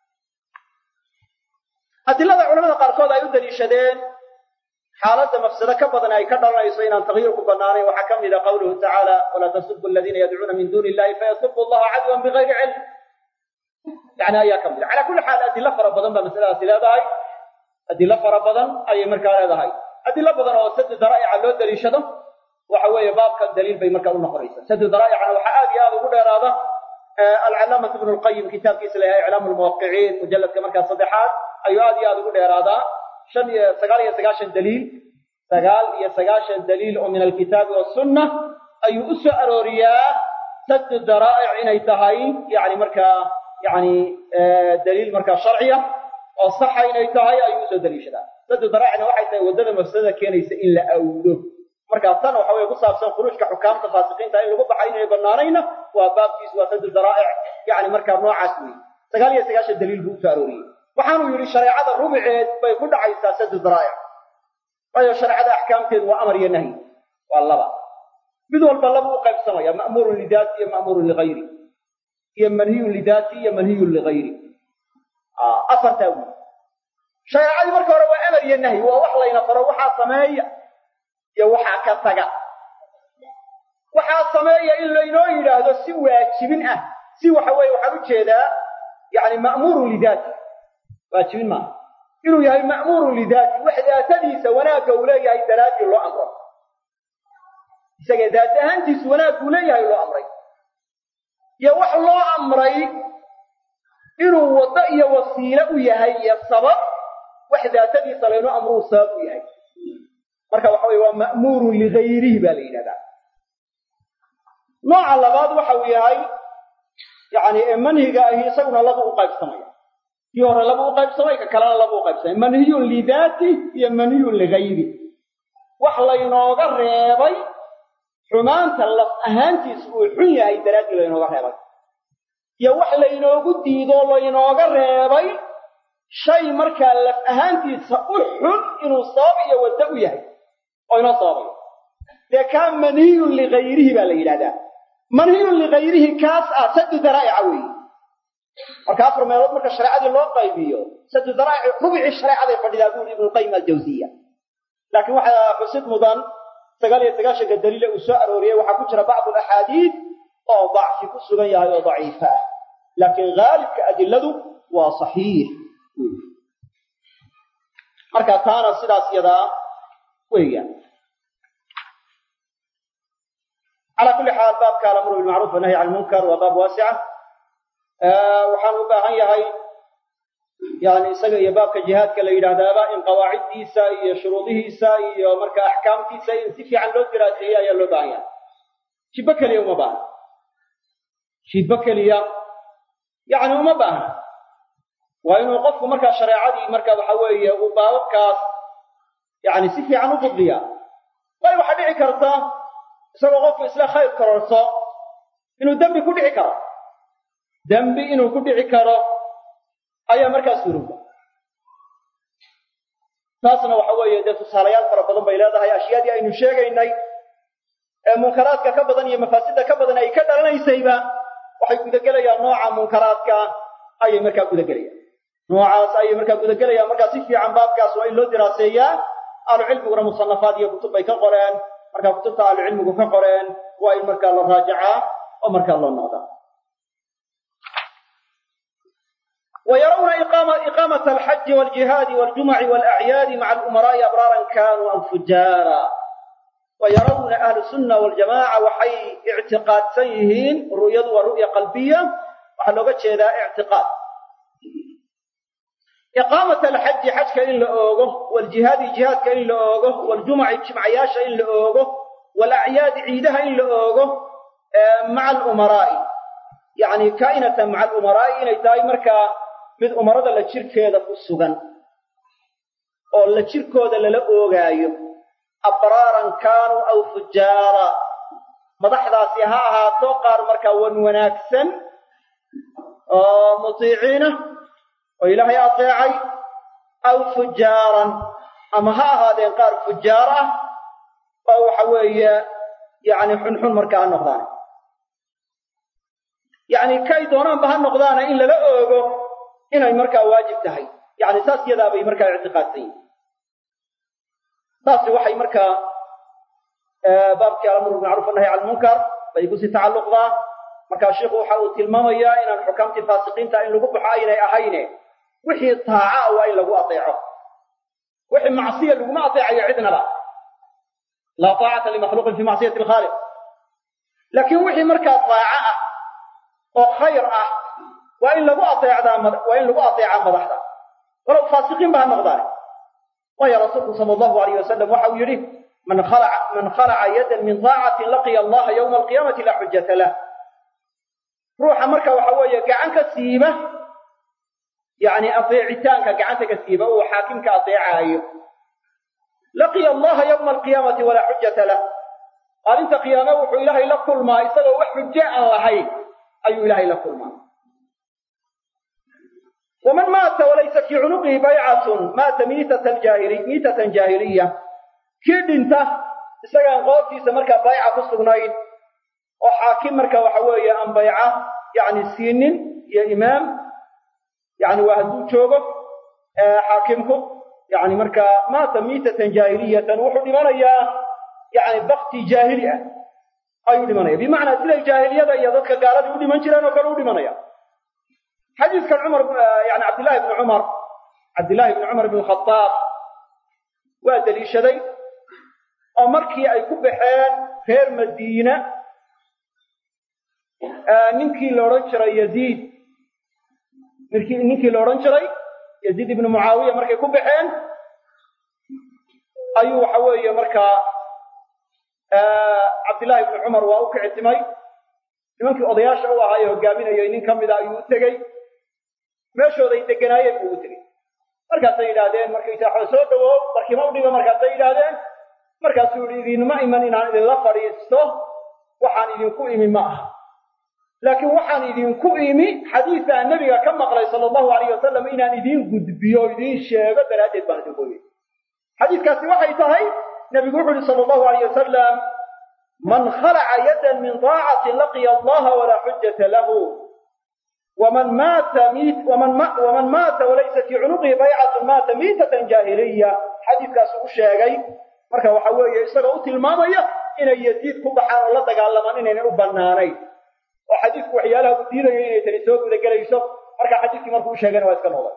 adilada culamada qaarkood ay u daliishadeen xaaladda mafsado ka badan ay ka dhalanayso inaan tagyiir ku bannaanayn waxaa ka mida qawluhu tacaala walaa tasubu aladiina yadcuuna min duuni illahi fayasubu allaha cadwan bigayri cilm yani ayaa ka mida calaa kulli xaal adilo fara badan baa masaladaasi leedahay adilo fara badan ayay markaa leedahay adilo badan oo sadi daraa'ica loo daliishado waxa weeye baabkan daliil bay markaa u noqonaysaa sadi daraa'icana waxaa aad iyo aad ugu dheeraada alcalaamatu ibnu lqayim kitaabkiisa la yahay iclaamu lmuwaqiciin mujalladka markaa saddexaad ayuu aad iyo aad ugu dheeraadaa sagaal iyo sagaashan daliil oo min alkitaabi wasunna ayuu u soo arooriyaa sadi daraa'ic inay tahay yani markaa yani daliil markaa sharciya oo saxa inay tahay ayuu usoo daliishadaa sadi daraa'icna waxay tahay waddada mafsadada keenaysa in la awdo markaa tan waxa weye ku saabsan khuruujka xukaamta faasiqiinta in lagu baxay inay bannaanayna waa baabkiisu waa sadi daraa'ic yani markaa noocaas weeye 99 daliil buu usoo arooriyey waxaanuu yidhi shareecada rubuceed bay ku dhacaysaa sadi daraa'ic waayo shareecada axkaamteedu waa amar iyo nahyi waa laba mid walba laba u qaybsamaya ma'muurun lidaati iyo ma'muurun ligayri iyo manhiyun lidaati iyo manhiyun ligayri afartaa wey shareecadii marka hore waa amar iyo nahyi waa wax layna faro waxaa sameeya iyo waxaa ka taga waxaa sameeya in laynoo yidhaahdo si waajibin ah si waxa weeye waxaan u jeedaa yani ma'muurun lidaati waajibin maaha inuu yahay ma'muurun lidaati wax daatadiisa wanaagga uu leeyahay daraadii loo amro isaga daat ahaantiisu wanaaggu leeyahay loo amray iyo wax loo amray inuu waddo iyo wasiilo u yahay iyo sabab wax daatadiisa laynoo amruu sabab u yahay marka waxa weye waa ma'muurun ligayrihi baa la yidhahdaa nooca labaad waxa uu yahay yani ee manhiga ahi isaguna laba u qaybsamaya kii hore laba u qaybsamay ka kalena laba u qaybsamay manhiyun lidaati iyo manhiyun ligayri wax laynooga reebay xumaanta laf ahaantiisa uu xun yahay daraaddii laynooga reebay iyo wax laynoogu diido laynooga reebay shay markaa laf ahaantiisa u xun inuu sabab iyo waddo u yahay oo inoo sababayo dee kaa manhiyun ligayrihi baa la yidhahdaa manhiyun ligayrihi kaas ah saddu daraa'ica weeye marka afar meelood marka shareecadii loo qaybiyo saddu daraa'ic rubicii shareecaday fadhidaa buuri ibnulqayim aljawsiya laakiin waxaa xusid mudan 99 daliile uu soo arooriyey waxaa ku jira bacdu alaxaadiid oo dacfi ku sugan yahay oo daciifa ah laakiin gaalibka adiladu waa saxiix marka taana sidaas yadaa weeyaan على كل حال باب الأمر بالمعروف والنهي عن المنكر وباب واسع waxaan u baahan yahay yani isaga iyo baabka jihaadka la yidhaahdaaba in qawaaciddiisa iyo shuruudihiisa iyo marka axkaamtiisa in si fiican loo diraaseeyo ayaa loo baahan yahay jibbo keliya uma baahna jibbo keliya yani uma baahna waa inuu qofku markaa shareecadii marka waxa weeye uu baababkaas yani si fiican u fudliyaa bal waxaa dhici karta isagoo qofku isla khayr kororso inuu dembi ku dhici karo dembi inuu ku dhici karo ayaa markaas suurowda taasna waxa weeye dee tusaalayaal fara badan bay leedahay ashyaadii aynu sheegaynay ee munkaraadka ka badan iyo mafaasidda ka badan ay ka dhalanaysayba waxay gudagelayaan nooca munkaraadka ayay markaa gudagelayaan noocaas ayay markaa gudagelayaan markaa si fiican baabkaas waa in loo diraaseeyaa ahlucilmiguna musanafaad iyo kutub bay ka qoreen markaa kutubta ahlucilmigu ka qoreen waa in markaa la raajacaa oo markaa loo noqdaa ويرون إقامة الحج والجهاد والجمع والأعياد مع الأمراء أبرارا كانوا أو فجارا ويرون أهل السنة والجماعة وحي اعتقاد سيهين رؤية ورؤية قلبية وحلوقت شيء ذا اعتقاد إقامة الحج حج كإن لأوغه والجهاد جهاد كإن لأوغه والجمع جمعياش إن لأوغه والأعياد عيدها إن لأوغه مع الأمراء يعني كائنة مع الأمراء إن يتاي مركا mid umarada la jirkeeda ku sugan oo la jirkooda lala oogaayo abraaran kaanu aw fujaara madaxdaasi ha ahaato qaar markaa wan wanaagsan oo mutiiciina oo ilaahay ateecay aw fujaaran ama ha ahaadeen qaar fujaar ah oo waxa weeye yani xunxun markaa noqdaan yani kay doonaanba ha noqdaana in lala oogo inay markaa waajib tahay yani saas yadaa bay markaa ictiqaadsan yihin taasi waxay markaa baabkii alamru bilmacruuf annahy cala almunkar bay kusii tacalluqdaa markaa sheikhu waxa uu tilmaamayaa inaan xukaamtii faasiqiinta in lagu baxo aynay ahayne wixii taaca waa in lagu ateeco wixii macsiya laguma ateecayo cidnaba laa taacata limakhluuqin fi macsiyati alkhaaliq laakiin wixii markaa taaca ah oo khayr ah waa in lagu ateecaa madaxda walow faasiqiin ba ha noqdaane waayo rasuulku sala allahu alayh wasalam waxa uu yidhi man khalaca yadan min taacatin laqiya allaha yawma alqiyaamati laa xujata lah ruuxa marka waxa weeye gacan ka siiba yani ateecitaanka gacanta ka siiba uu xaakimka ateecaayo laqiya allaha yawma alqiyaamati walaa xujata lah maalinta qiyaame wuxuu ilaahay la kulmaa isagoo wax xujo aan lahayn ayuu ilaahay la kulmaa ومن مات وليس في عنقه بيعة مات ميتة جاهلية كيدنته isagaan qoobtiisa markaa bayca ku sugnayd oo xaakim markaa waxa weeye aan bayca yani siinin iyo imaam yani waa hadduu joogo xaakimku yani markaa maata miitatan jaahiliyatan wuxuu dhimanayaa yani bakti jaahili ah ayuu dhimanaya bimacnaa siday jaahiliyada iyo dadka gaaladii u dhiman jireen oo kale u dhimanaya xadiiskan yani cabdillahi ibni cumar ibn khadaab waa daliishaday oo markii ay ku baxeen reer madiina ninkii la odhan jiray yaziid ibnu mucaawiya markay ku baxeen ayuu waxa weeye markaa cabdillahi ibni cumar waa u kicitimay nimankii odayaasha u ahaa ee hogaaminayay nin ka mida ayuu u tegey meeshooday deganaayeen buu u tegey markaasay yidhaahdeen markaysaa soo dhawow markiima u dhiba markaasay yidhaahdeen markaasuu yihi idinma iman inaan idinla fadhiisto waxaan idinku imi ma aha laakiin waxaan idinku imi xadiis aan nabiga ka maqlay sallallahu alayhi wasallam inaan idin gudbiyo idin sheego daraadeed baan idinku imi xadiiskaasi waxay tahay nabigu wuxuu yiri sallallahu alayhi wasallam man khala'a yadan min ta'ati laqiya Allah wa la hujjata lahu ومن مات وليس في عنقه بيعة مات ميتة جاهلية حديث كاسو sheegay marka waxa weeye isaga u tilmaamaya inay yadiid ku baxaan la dagaalamaan inay u banaanay oo xadiisku waxyaalaha u diidayo inay tani soo guda galayso marka xadiiskii markuu sheegana waa iska noqday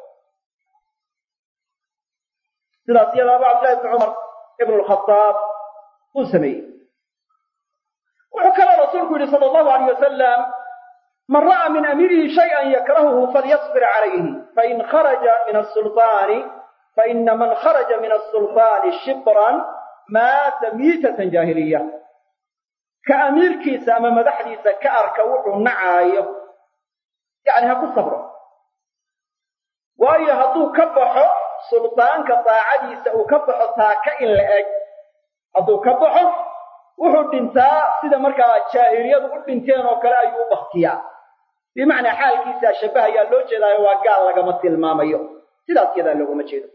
sidaas iyada Abdullah ibn Umar ibn al-Khattab uu sameeyay wuxuu kala rasuulku yiri sallallahu alayhi wasallam من رأى من أميره شيئا يكرهه فليصبر عليه فإن من خرج من السلطان شبرا مات ميتة جاهلية كأمير كيسا أمام مدحديسا كأركوح نعاية يعني هكو صبره وأي هدو كبحه سلطان كطاعديسا وكبحه تاكئن لأج هدو كبحه وحو دنتا سيدا مركا جاهلية وحو دنتين وكلا أيوب اختيار بمعنى حال كيسا شبه يا لو جدا وقال لك ما تلماميو سيدات كذا لو ما جيدو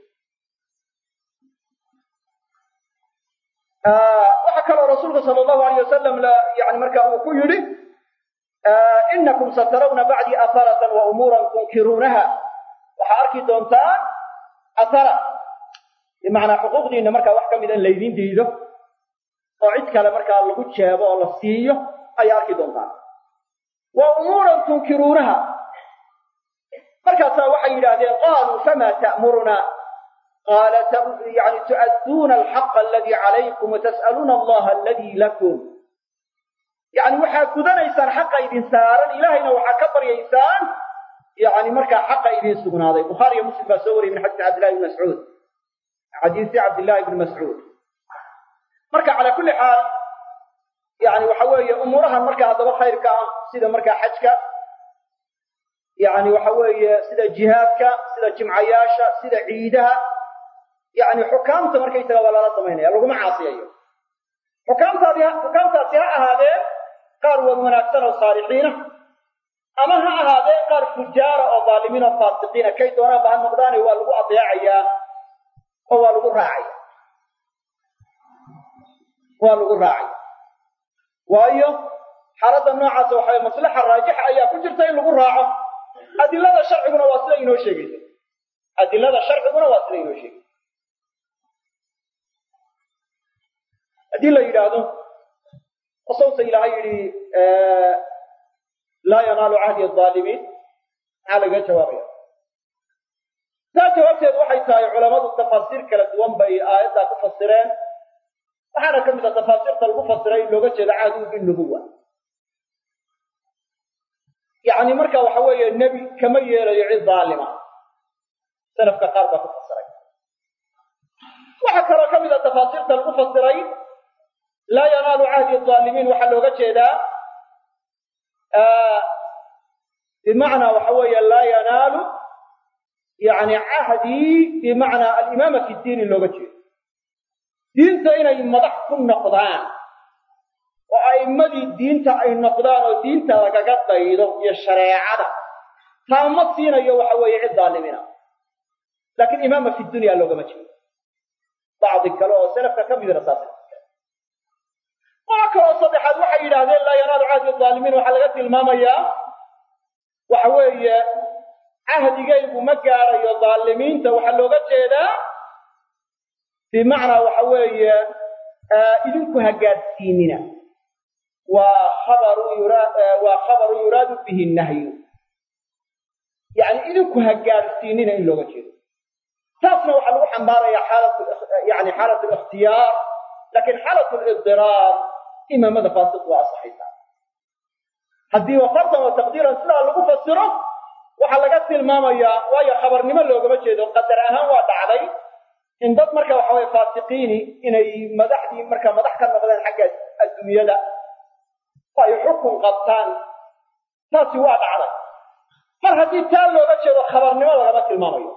وحكى رسول صلى الله عليه وسلم لا يعني مركا وكيري انكم سترون بعدي اثارة وامورا تنكرونها وحاركي دونتان اثارة بمعنى حقوق دي ان مركا وحكى من ليدين ديدو او عيد كلا مركا لو جيبو او لا سييو اي اركي دونتان وأمورا تنكرونها مركزا وحي إلى قالوا فما تأمرنا قال يعني تؤدون الحق الذي عليكم وتسألون الله الذي لكم يعني وحا كذا إنسان حق إذن سارا إلهنا وحا كبر إنسان يعني مركز حق إذن سبنا هذا بخاري مسلم بسوري من حديث عبد الله بن مسعود حديث عبد الله بن مسعود مركز على كل حال يعني وحوي أمورها مركا هذا خير كا سيدا مركا حجك يعني وحوي سيدا جهادك سيدا جمعياشة سيدا عيدها يعني حكامته مركا يتغوى لا طمينة يلقوا معاصي أيوه حكامته سياء هذا قاروا المناكسر والصالحين أما هذا قار فجار أو ظالمين وفاسقين كي دونا بها المقدان هو لقوا أطياعيا هو لقوا راعي waayo xaalada noocaas waxay maslaxa raajix ayaa ku jirta in lagu raaco adilada sharciguna waa sida inoo sheegayso hadii la yidhaahdo asawta ilaahay yidhi laa yanaalu cahdi adaalimiin maxaa laga jawaabaya taa jawaabteedu waxay tahay culamadu tafaasiir kala duwan bay aayaddaa ku fasireen waxaana ka mid ah tafaasiirta lagu fasiray looga jeeda cahdigu binubuwa yani marka waxa weeye nebi kama yeelayo cid daalima salafka qaar baa ku fasiray waxaa kaloo ka mid ah tafaasiirta lagu fasiray laa yanaalu cahdi adaalimiin waxaa looga jeedaa bimacnaa waxa weeye laa yanaalu yani cahdii bimacnaa alimaama fi diini looga jeedo diinta inay madax ku noqdaan oo a'imadii diinta ay noqdaan oo diinta lagaga daydo iyo shareecada taa ma siinayo waxa weeye cid daalimina laakiin imaama fi dunya loogama jeedo bacdi kale oo salafka ka midna saas kaloo saddexaad waxay yidhaahdeen laa yanaalu cahdi adaalimiin waxaa laga tilmaamayaa waxa weeye cahdigaygu ma gaarayo daalimiinta waxaa looga jeedaa bimacnaa waxa weeye idinku ha gaadhsiinina waa khabaru yuraadu bihi nahyu yani idinku ha gaadhsiinina in looga jeedo taasna waxaa lagu xambaarayaa xaalatu alikhtiyaar laakiin xaalatu lidiraar imaamada faasiq waa asaxaysaa haddii wafardan wa taqdiiran sidaa lagu fasiro waxaa laga tilmaamayaa waayo khabarnimo loogama jeedo qadar ahaan waa dhacday in dad marka waxa weeye faasiqiini inay madaxdii marka madax ka noqdeen xagga adduunyada oo ay xukun qabtaan taasi waa dhacday mar haddii taa looga jeedo khabarnimo lagama tilmaamayo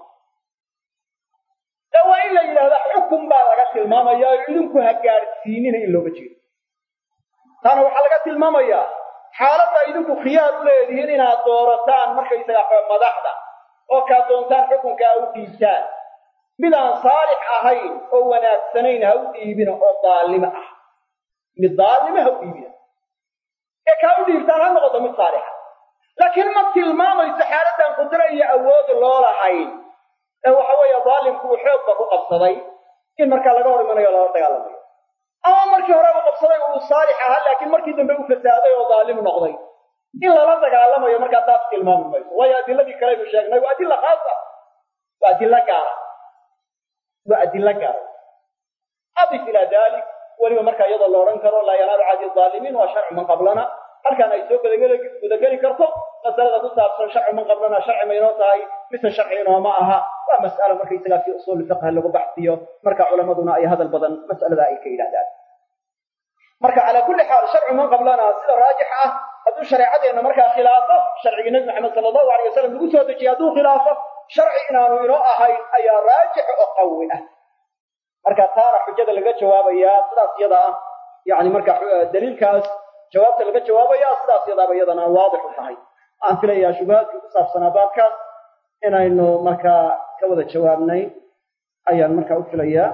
waa in la yidhahda xukun baa laga tilmaamaya oo idinku ha gaadhsiinina in looga jeedo taana waxaa laga tilmaamayaa xaaladda idinku khiyaar u leedihiin inaad doorataan markaysaga madaxda oo kaa doontaan xukunka u dhiibtaan midaan saalix ahayn oo wanaagsanayn ha u dhiibina oo daalimo ah mid daalima ha u dhiibina ee kaa u dhiibtaan ha noqoto mid saalixa laakiin ma tilmaamayso xaaladdan qudro iyo awood loo lahayn ee waxa weeye daalimku uu xoogba ku qabsaday in markaa laga hor imanayo lala dagaalamayo ama markii hore uu qabsaday uu saalix ahaa laakiin markii dambe uu fasaaday oo daalim noqday in lala dagaalamayo markaa taas tilmaami mayso waayo adiladii kaleynu sheegnay waa adilla khaasa waa adilla gaara adif ilaa dalik weliba markaa iyadoo la odhan karo laa yanaalu caadi aalimiin waa sharcu man qablana halkaan ay soo gudageli karto masalada ku saabsan sharcu man qablana sharci maynoo tahay mise sharci inooma aha waa mas'alo markaysagaa fi usuuli fiqh lagu baxsiyo marka culamaduna ay hadal badan mas'alada ay ka yidhahdaan marka calaa kulli xaal sharcu man qablana sida raajix ah hadduu shareecadeenna markaa khilaafo sharcigii nebi maxamed sala allahu alayh wasalam lagu soo dejiyey hadduu khilaafo sharci inaanu inoo ahayn ayaa raajix oo qawi ah marka taana xujada laga jawaabayaa sidaas iyada ah yani marka daliilkaas jawaabta laga jawaabayaa sidaas iyadaaba iyadana waadix u tahay aan filayaa shubahaadkii ku saabsanaa baabkaas inaynu markaa ka wada jawaabnay ayaan markaa u filayaa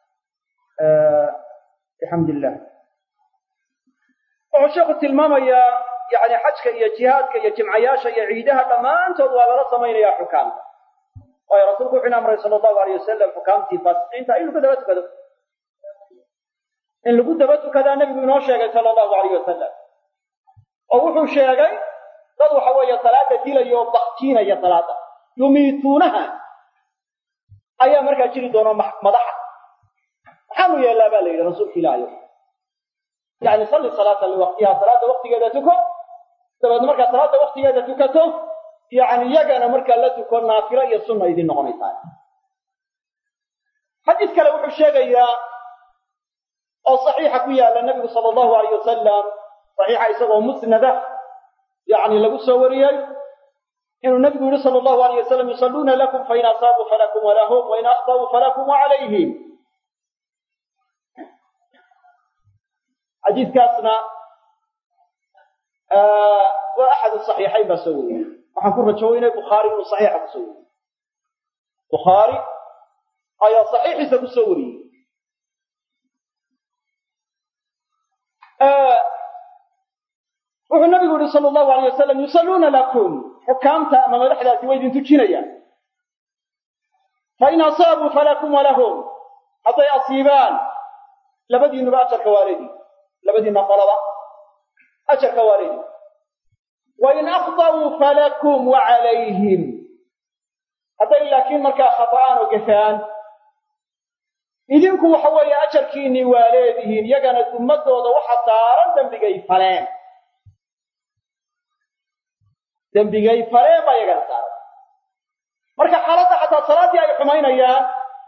bixamdillah wuxuu sheekhu tilmaamayaa yani xajka iyo jihaadka iyo jimcayaasha iyo ciidaha dhammaantood waa lala samaynayaa xukaamta waayo rasuulku wuxuu ina amray sala allahu alayh wasalam xukaamtii faasiqiinta in lagu daba tukado in lagu daba tukadaa nebigu inoo sheegay sala allahu alayh wasalam oo wuxuu sheegay dad waxa weeye salaada dilaya oo baktiinaya salaada yumiituunaha ayaa markaa jiri doona madaxa maxaanu yeellaa baa la yidhi rasuulka ilaahay yani salli salaata liwaqtiha salaada waqtigeeda tuko dabeed markaa salaada waqtigeeda tukato yani iyagana markaa la tuko naafilo iyo sunna idin noqonaysaa xadiis kale wuxuu sheegayaa oo saxiixa ku yaalla nabigu sala allahu alayh wasalam saxiixa isagoo musnada yani lagu soo wariyey inuu nabigu yihi sala allahu alayh wasalam yusalluuna lakum fain asaabuu falakum walahum wain akhta'uu falakum wacalayhim xadiiskaasna waa axad saxiixayn baa soo wariyey waxaan ku rajaweynay bukhaari inuu saxiixa ku soo wariyey bukhaari ayaa saxiixiisa ku soo wariyey wuxuu nabigu yihi sala allahu alayh wasalam yusalluuna lakum xukaamta ama madaxdaasi way idin tujinayaan fain asaabuu falakum walahum hadday asiibaan labadiinuba ajarka waaledi labadiinna qolaba ajarka waaledi wain akhta'uu falakum wacalayhim hadday laakiin markaa khata'aan oo gafaan idinku waxa weeye ajarkiinnii waa leedihiin yagana ummadooda waxa saaran dembigay faleen baa yagana saaran marka xaaladda xataa salaaddii ay xumaynayaan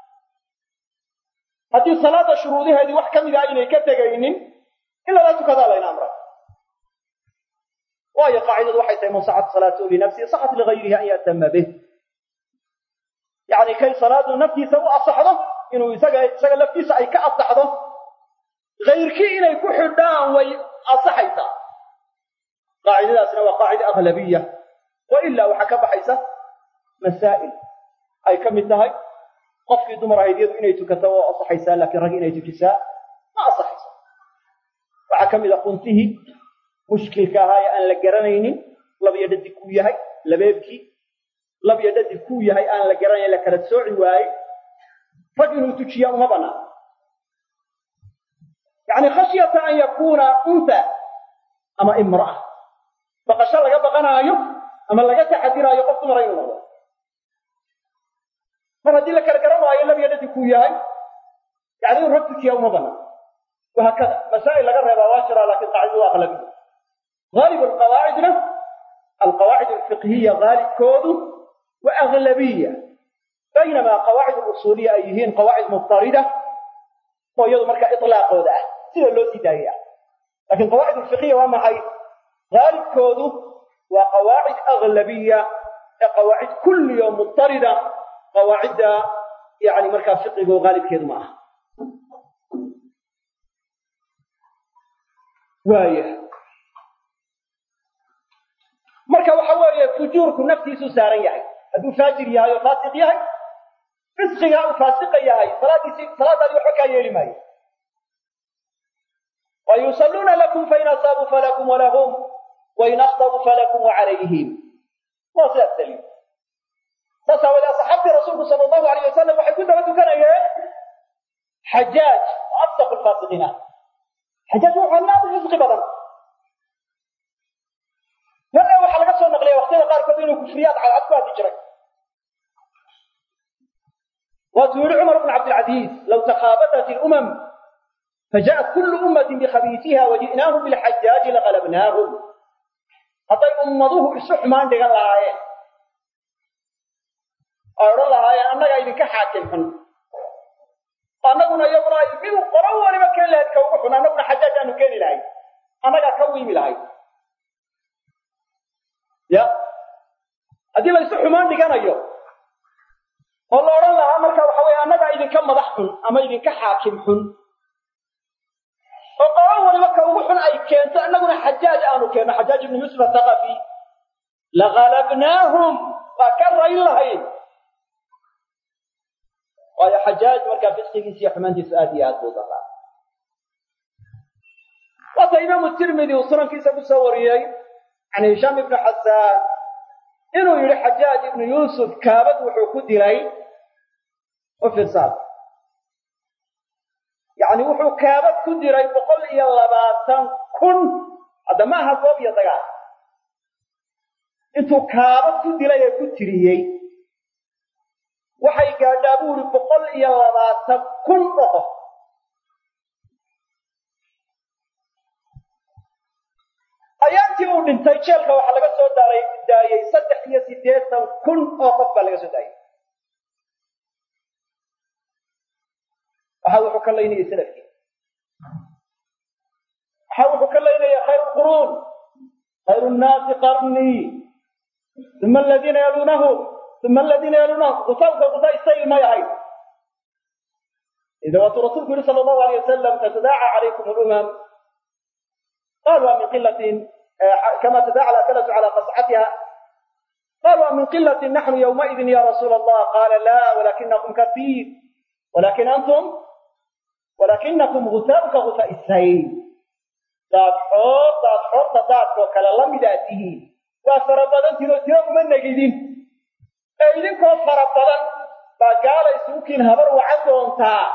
haddii salaada shuruudaheedii wax ka mid ah inay ka tegaynin in lala tukadaa layna amray waayo qaacidadu waxay tahay man saxat salaatuhu linafsihi saxat ligayrihi an ya'tama bih yani kay salaadu naftiisa u asaxdo inuu isaga laftiisa ay ka asaxdo kayrkii inay ku xidhaan way asaxaysaa qaacidadaasna waa qaacida aglabiya wa ilaa waxaa ka baxaysa masaa'il ay ka mid tahay qofkii dumar ahayd iyadu inay tukato waa asaxaysaa laakiin rag inay tukisaa ma asaxayso waxaa ka mid a quntihii mushkilka ahaa ee aan la garanaynin labyo dhadig kuu yahay labeebkii labyo dhadig kuu yahay aan la garanayn la kala sooci waayey rag inuu tujiyaa uma bannaan yani khashyata an yakuuna unta ama imra'a baqasho laga baqanaayo ama laga taxadiraayo qof dumara inuu noqdo mar haddii la kala garan waayo labyo dhadig kuu yahay yani inuu rag tujiyaa uma bannaan wahaakada masaa'il laga reebaa waa jiraa laakiin qaacidadu waa aqlabiya غالب القواعدنا القواعد الفقهية غالب كودو وأغلبية بينما قواعد الأصولية أيهين قواعد مضطردة ويضو مركا إطلاق وده سيدا لو سيدايا لكن قواعد الفقهية وما هي غالب كودو وقواعد أغلبية قواعد كل يوم مضطردة قواعد يعني مركا فقه وغالب كيدو معها وايه marka waxa weeye fujuurku naftiisu saaran yahay hadduu faajir yahay oo faasiq yahay fisqiga uu faasiqa yahay salaadaadii waxba kaa yeeli maayo ويصلون لكم فإن أصابوا فلكم ولهم وإن أخطأوا فلكم وعليهم ما سيأتلي فسأل صحابي رسول صلى الله عليه وسلم وحيكون دمته كان حجاج وأصدق الفاسقين حجاج وحنا بالفسق بدل ولا وحلقة سنة نقلية وقتها قال كبير كفريات على أكبر تجرك وتقول عمر بن عبد العزيز لو تخابطت الأمم فجاءت كل أمة بخبيثها وجئناهم بالحجاج لغلبناهم حتى أمضوه السحمان دي قال لها أقول لها أنك إذن كحاكم أنكنا يبرا يبين قروا لما كان لها كوكحنا أنكنا حجاج أنه كان لها أنك كوي ملها يا هذه لا السحمان دي كان أيوه والله أقول لها أمرك وحوي أنك إذن كمضحكم أما إذن كحاكم فقالوا لما كوحن أي كانت أننا حجاج أنه كان حجاج بن يوسف الثقفي لغلبناهم فكر إلهي ويا حجاج مركب فسقي سي حمان دي ساديات وضلا وإمام الترمذي وصنن كيس ابو سوريي عن هشام بن حسان إنه يري حجاج بن يوسف كابد وحو كدلي وفصال يعني وحو كابد كدلي بقول يا لباتن كن هذا ما هبوب يا دغا انتو كابد كدلي كتريي waxay gaadhaa buuri 120,000 qof ayaantii uu dhintay jeelka waxa laga soo daayay 83,000 qof baa laga soo daayay waxa uu ka leeyahay salafkii waxa uu ka leeyahay khayr qurun khayr الناس قرني ثم الذين يلونهم ثم الذين يلونه وفوق غطاء السيل ما يعيد إذا وقت رسولك صلى الله عليه وسلم تتداعى عليكم الأمم قالوا من قلة كما تداعى الأكلة على قصعتها قالوا من قلة نحن يومئذ يا رسول الله قال لا ولكنكم كثير ولكنكم غثاء كغثاء السيل ذات حور وكلا الله مداته وفربضان تلوتيوك من نجدين idinkoo fara badan baa gaala isuukiin habar wacan doontaa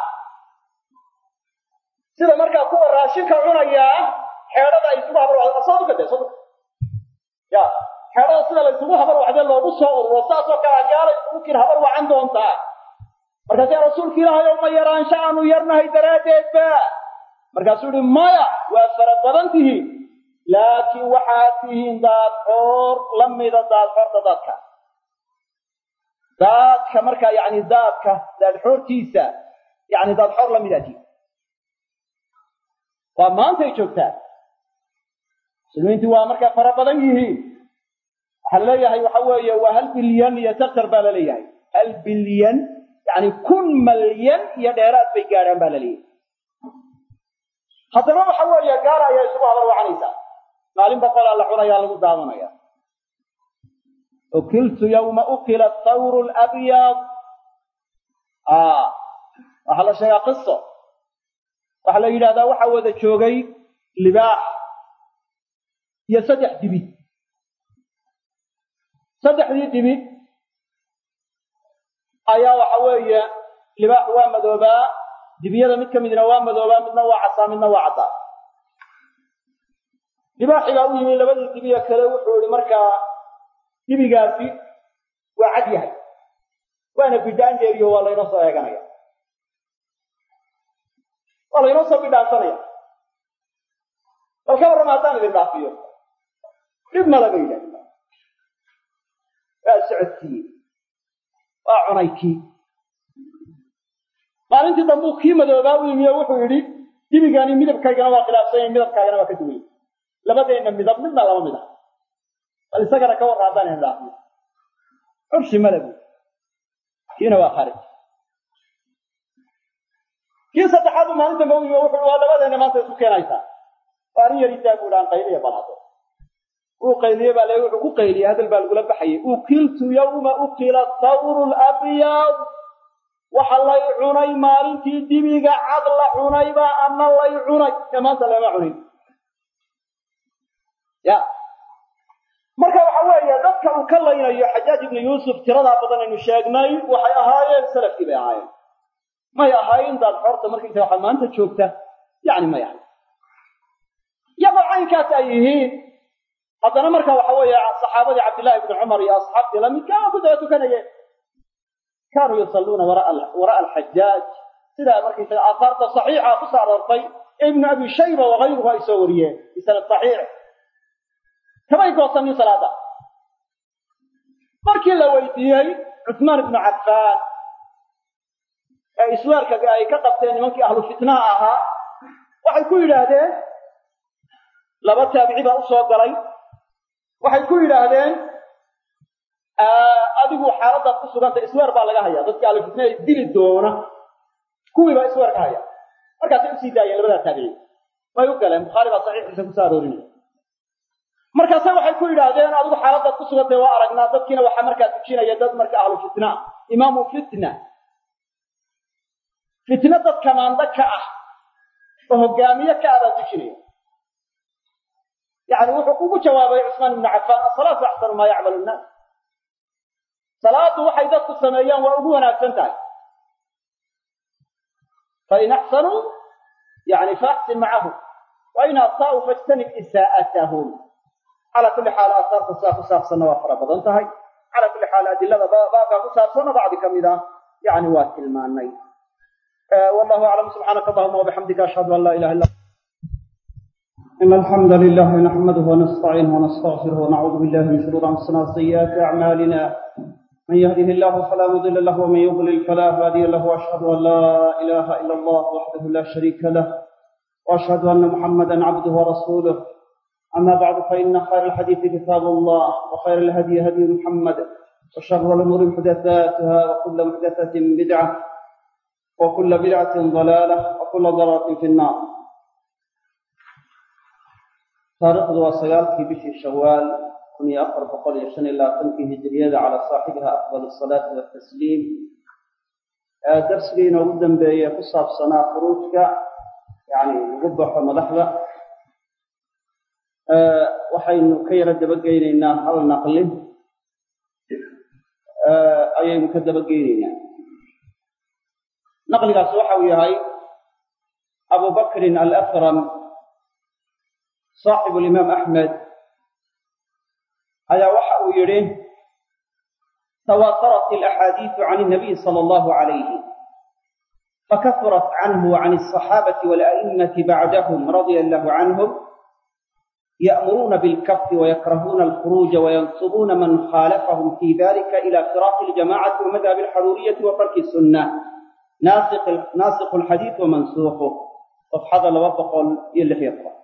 sida markaa kuwa raashinka cunaya xeedhada isugu habar wacdo soo gudbay ya xeedhada sida la isugu habar wacdo loogu soo ururo saasoo kale gaala isuukiin habar wacan doontaa markaas rasuulkii ilaahay ma yaraan shaanu yarnahay daraadeedba markaasuu yiri maya waa fara badan tihiin laakiin waxaad tihiin daad xoor lamida daad xorta dadka daadka markaa yani daadka daad xoortiisa yani daad xoor la midaati waa maantay joogtaa muslimiintu waa markaa fara badan yihiin waxaa laleeyahay waxa weeye waa 1 bilyan iyo saktar baa laleeyahay 1 bilyan yani 1 malyan iyo dheeraad bay gaadhaan baa laleeyahay haddana waxa weeye gaala ayaa isugu habar wacanaysaa maalin boqol la cunayaa lagu daawanaya أكلت يوم أكل الثور الأبيض وحلا شيء قصة وحلا إلى هذا وحوذ الشوغي لباح يسدح دبي سدح دبي أيا وحوية لباح وامدوبا دبي هذا متك من وامدوبا من نوع عصا من نوع عطا لباح إلى أولي من لبن دبي كلو حول مركا dibigaasi waa cad yahay waana bidaan jeeriyo waa la inoo soo eeganaya waa la inoo soo bidhaansanaya balka warama haddaan idin dhaafiyo dhib ma laga yidhaahda waa socodkii waa cunaykii maalintii dambuu kii madoobaa u yimiyo wuxuu yidhi dibigaani midabkaygana waa khilaafsan yahay midabkaagana waa ka duwan labadeenna midab midna lama mid ah bal isagana ka warraadaan in dhaafiyo curshi malabu kiina waa kharij kii saddexaad maalinta mawdiga wuxuu waa labadeena maanta isku keenaysaa waarin yaritaa guudaan qayliya balaado وقيليه بقى له وحو قيليه هذا البال لغلا بخاي وكلت يوم اكل الثور الابيض وحلي عني مالنتي دبيغا عد لا عني با ان لا عني كما سلام عني يا marka waxa weeye dadka uu ka laynayo Xajaaj ibn Yuusuf tirada badan aynu sheegnay waxay ahaayeen salafkii bay ahaayeen may ahayn dad horta markii waxa maanta joogta yaani ma yahay yaba aynkaas ay yihiin haddana marka waxa weeye saxaabadii Abdullah ibn Umar iyo asxaabtii lamid ka ku daato kanayeen كانوا يصلون وراء الحجاج سيدا markii aasaarta saxiixa ku saartay ibn Abi Shayba wa ghayruhu ay soo wariyeen isla saxiix kamay goosanay salaada markii la weydiiyay Uthman ibn Affan ee iswaarka ay ka qabteen nimankii ahlu fitnaha ahaa waxay ku yiraahdeen laba taabici baa u soo galay waxay ku yiraahdeen adigu xaaladda ku suganta iswaar baa laga hayaa dadka ahlu fitnaha dili doona kuwii baa iswaar ka haya markaas ay sii daayeen labada taabici way u galeen Bukhari baa saxiixiisa ku saarorinay markaas waxay ku yiraahdeen adigu xaaladda ku sugantay waa aragnaa dadkiina waxa markaa tujinaya dad marka ahlu fitna imaamu fitna dad kamaanda ka ah oo hogaamiye ka ah tujinaya yani wuxuu ugu jawaabay Uthman ibn Affan as-salatu ahsanu ma ya'malu an-nas salaatu waxay dadku sameeyaan waa ugu wanaagsan tahay fa in ahsanu yani fahsin ma'ahu wa in asa'u fajtanib isa'atahum على كل حال آثار تصاف سنة فربضان تهي على كل حال أدلة باقى تصاف سنة بعد كم إذا يعني وات الماني والله أعلم سبحانك اللهم وبحمدك أشهد أن لا إله إلا إن الحمد لله نحمده ونستعينه ونستغفره ونعوذ بالله من شرور أنفسنا وسيئات أعمالنا من يهده الله فلا مضل له ومن يضلل فلا هادي له وأشهد أن لا إله إلا الله وحده لا شريك له وأشهد أن محمدا عبده ورسوله أما بعد فإن خير الحديث كتاب الله وخير الهدي هدي محمد وشر الأمور محدثاتها وكل محدثة بدعة وكل بدعة ضلالة وكل ضلالة في النار. تاريخ وصيال في بشر شوال كن يأخر فقال يشن الله تنكي هجرية على صاحبها أفضل الصلاة والتسليم. درس لنا ودا بقصة صناع خروجك يعني وضح ملحظة waxaynu ka yara dabageynaynaa hal naqli ayaynu ka dabageynaynaa naqligaas waxa uu yahay Abu Bakr al-Athram صاحب الإمام أحمد ayaa waxa uu yiri تواترت الأحاديث عن النبي صلى الله عليه فكثرت عنه وعن الصحابة والأئمة بعدهم رضي الله عنهم يأمرون بالكف ويكرهون الخروج وينصبون من خالفهم في ذلك إلى فراق الجماعة ومذهب الحرورية وترك السنة ناسخ الحديث ومنسوخه صفحة لوفق يلي يقرأ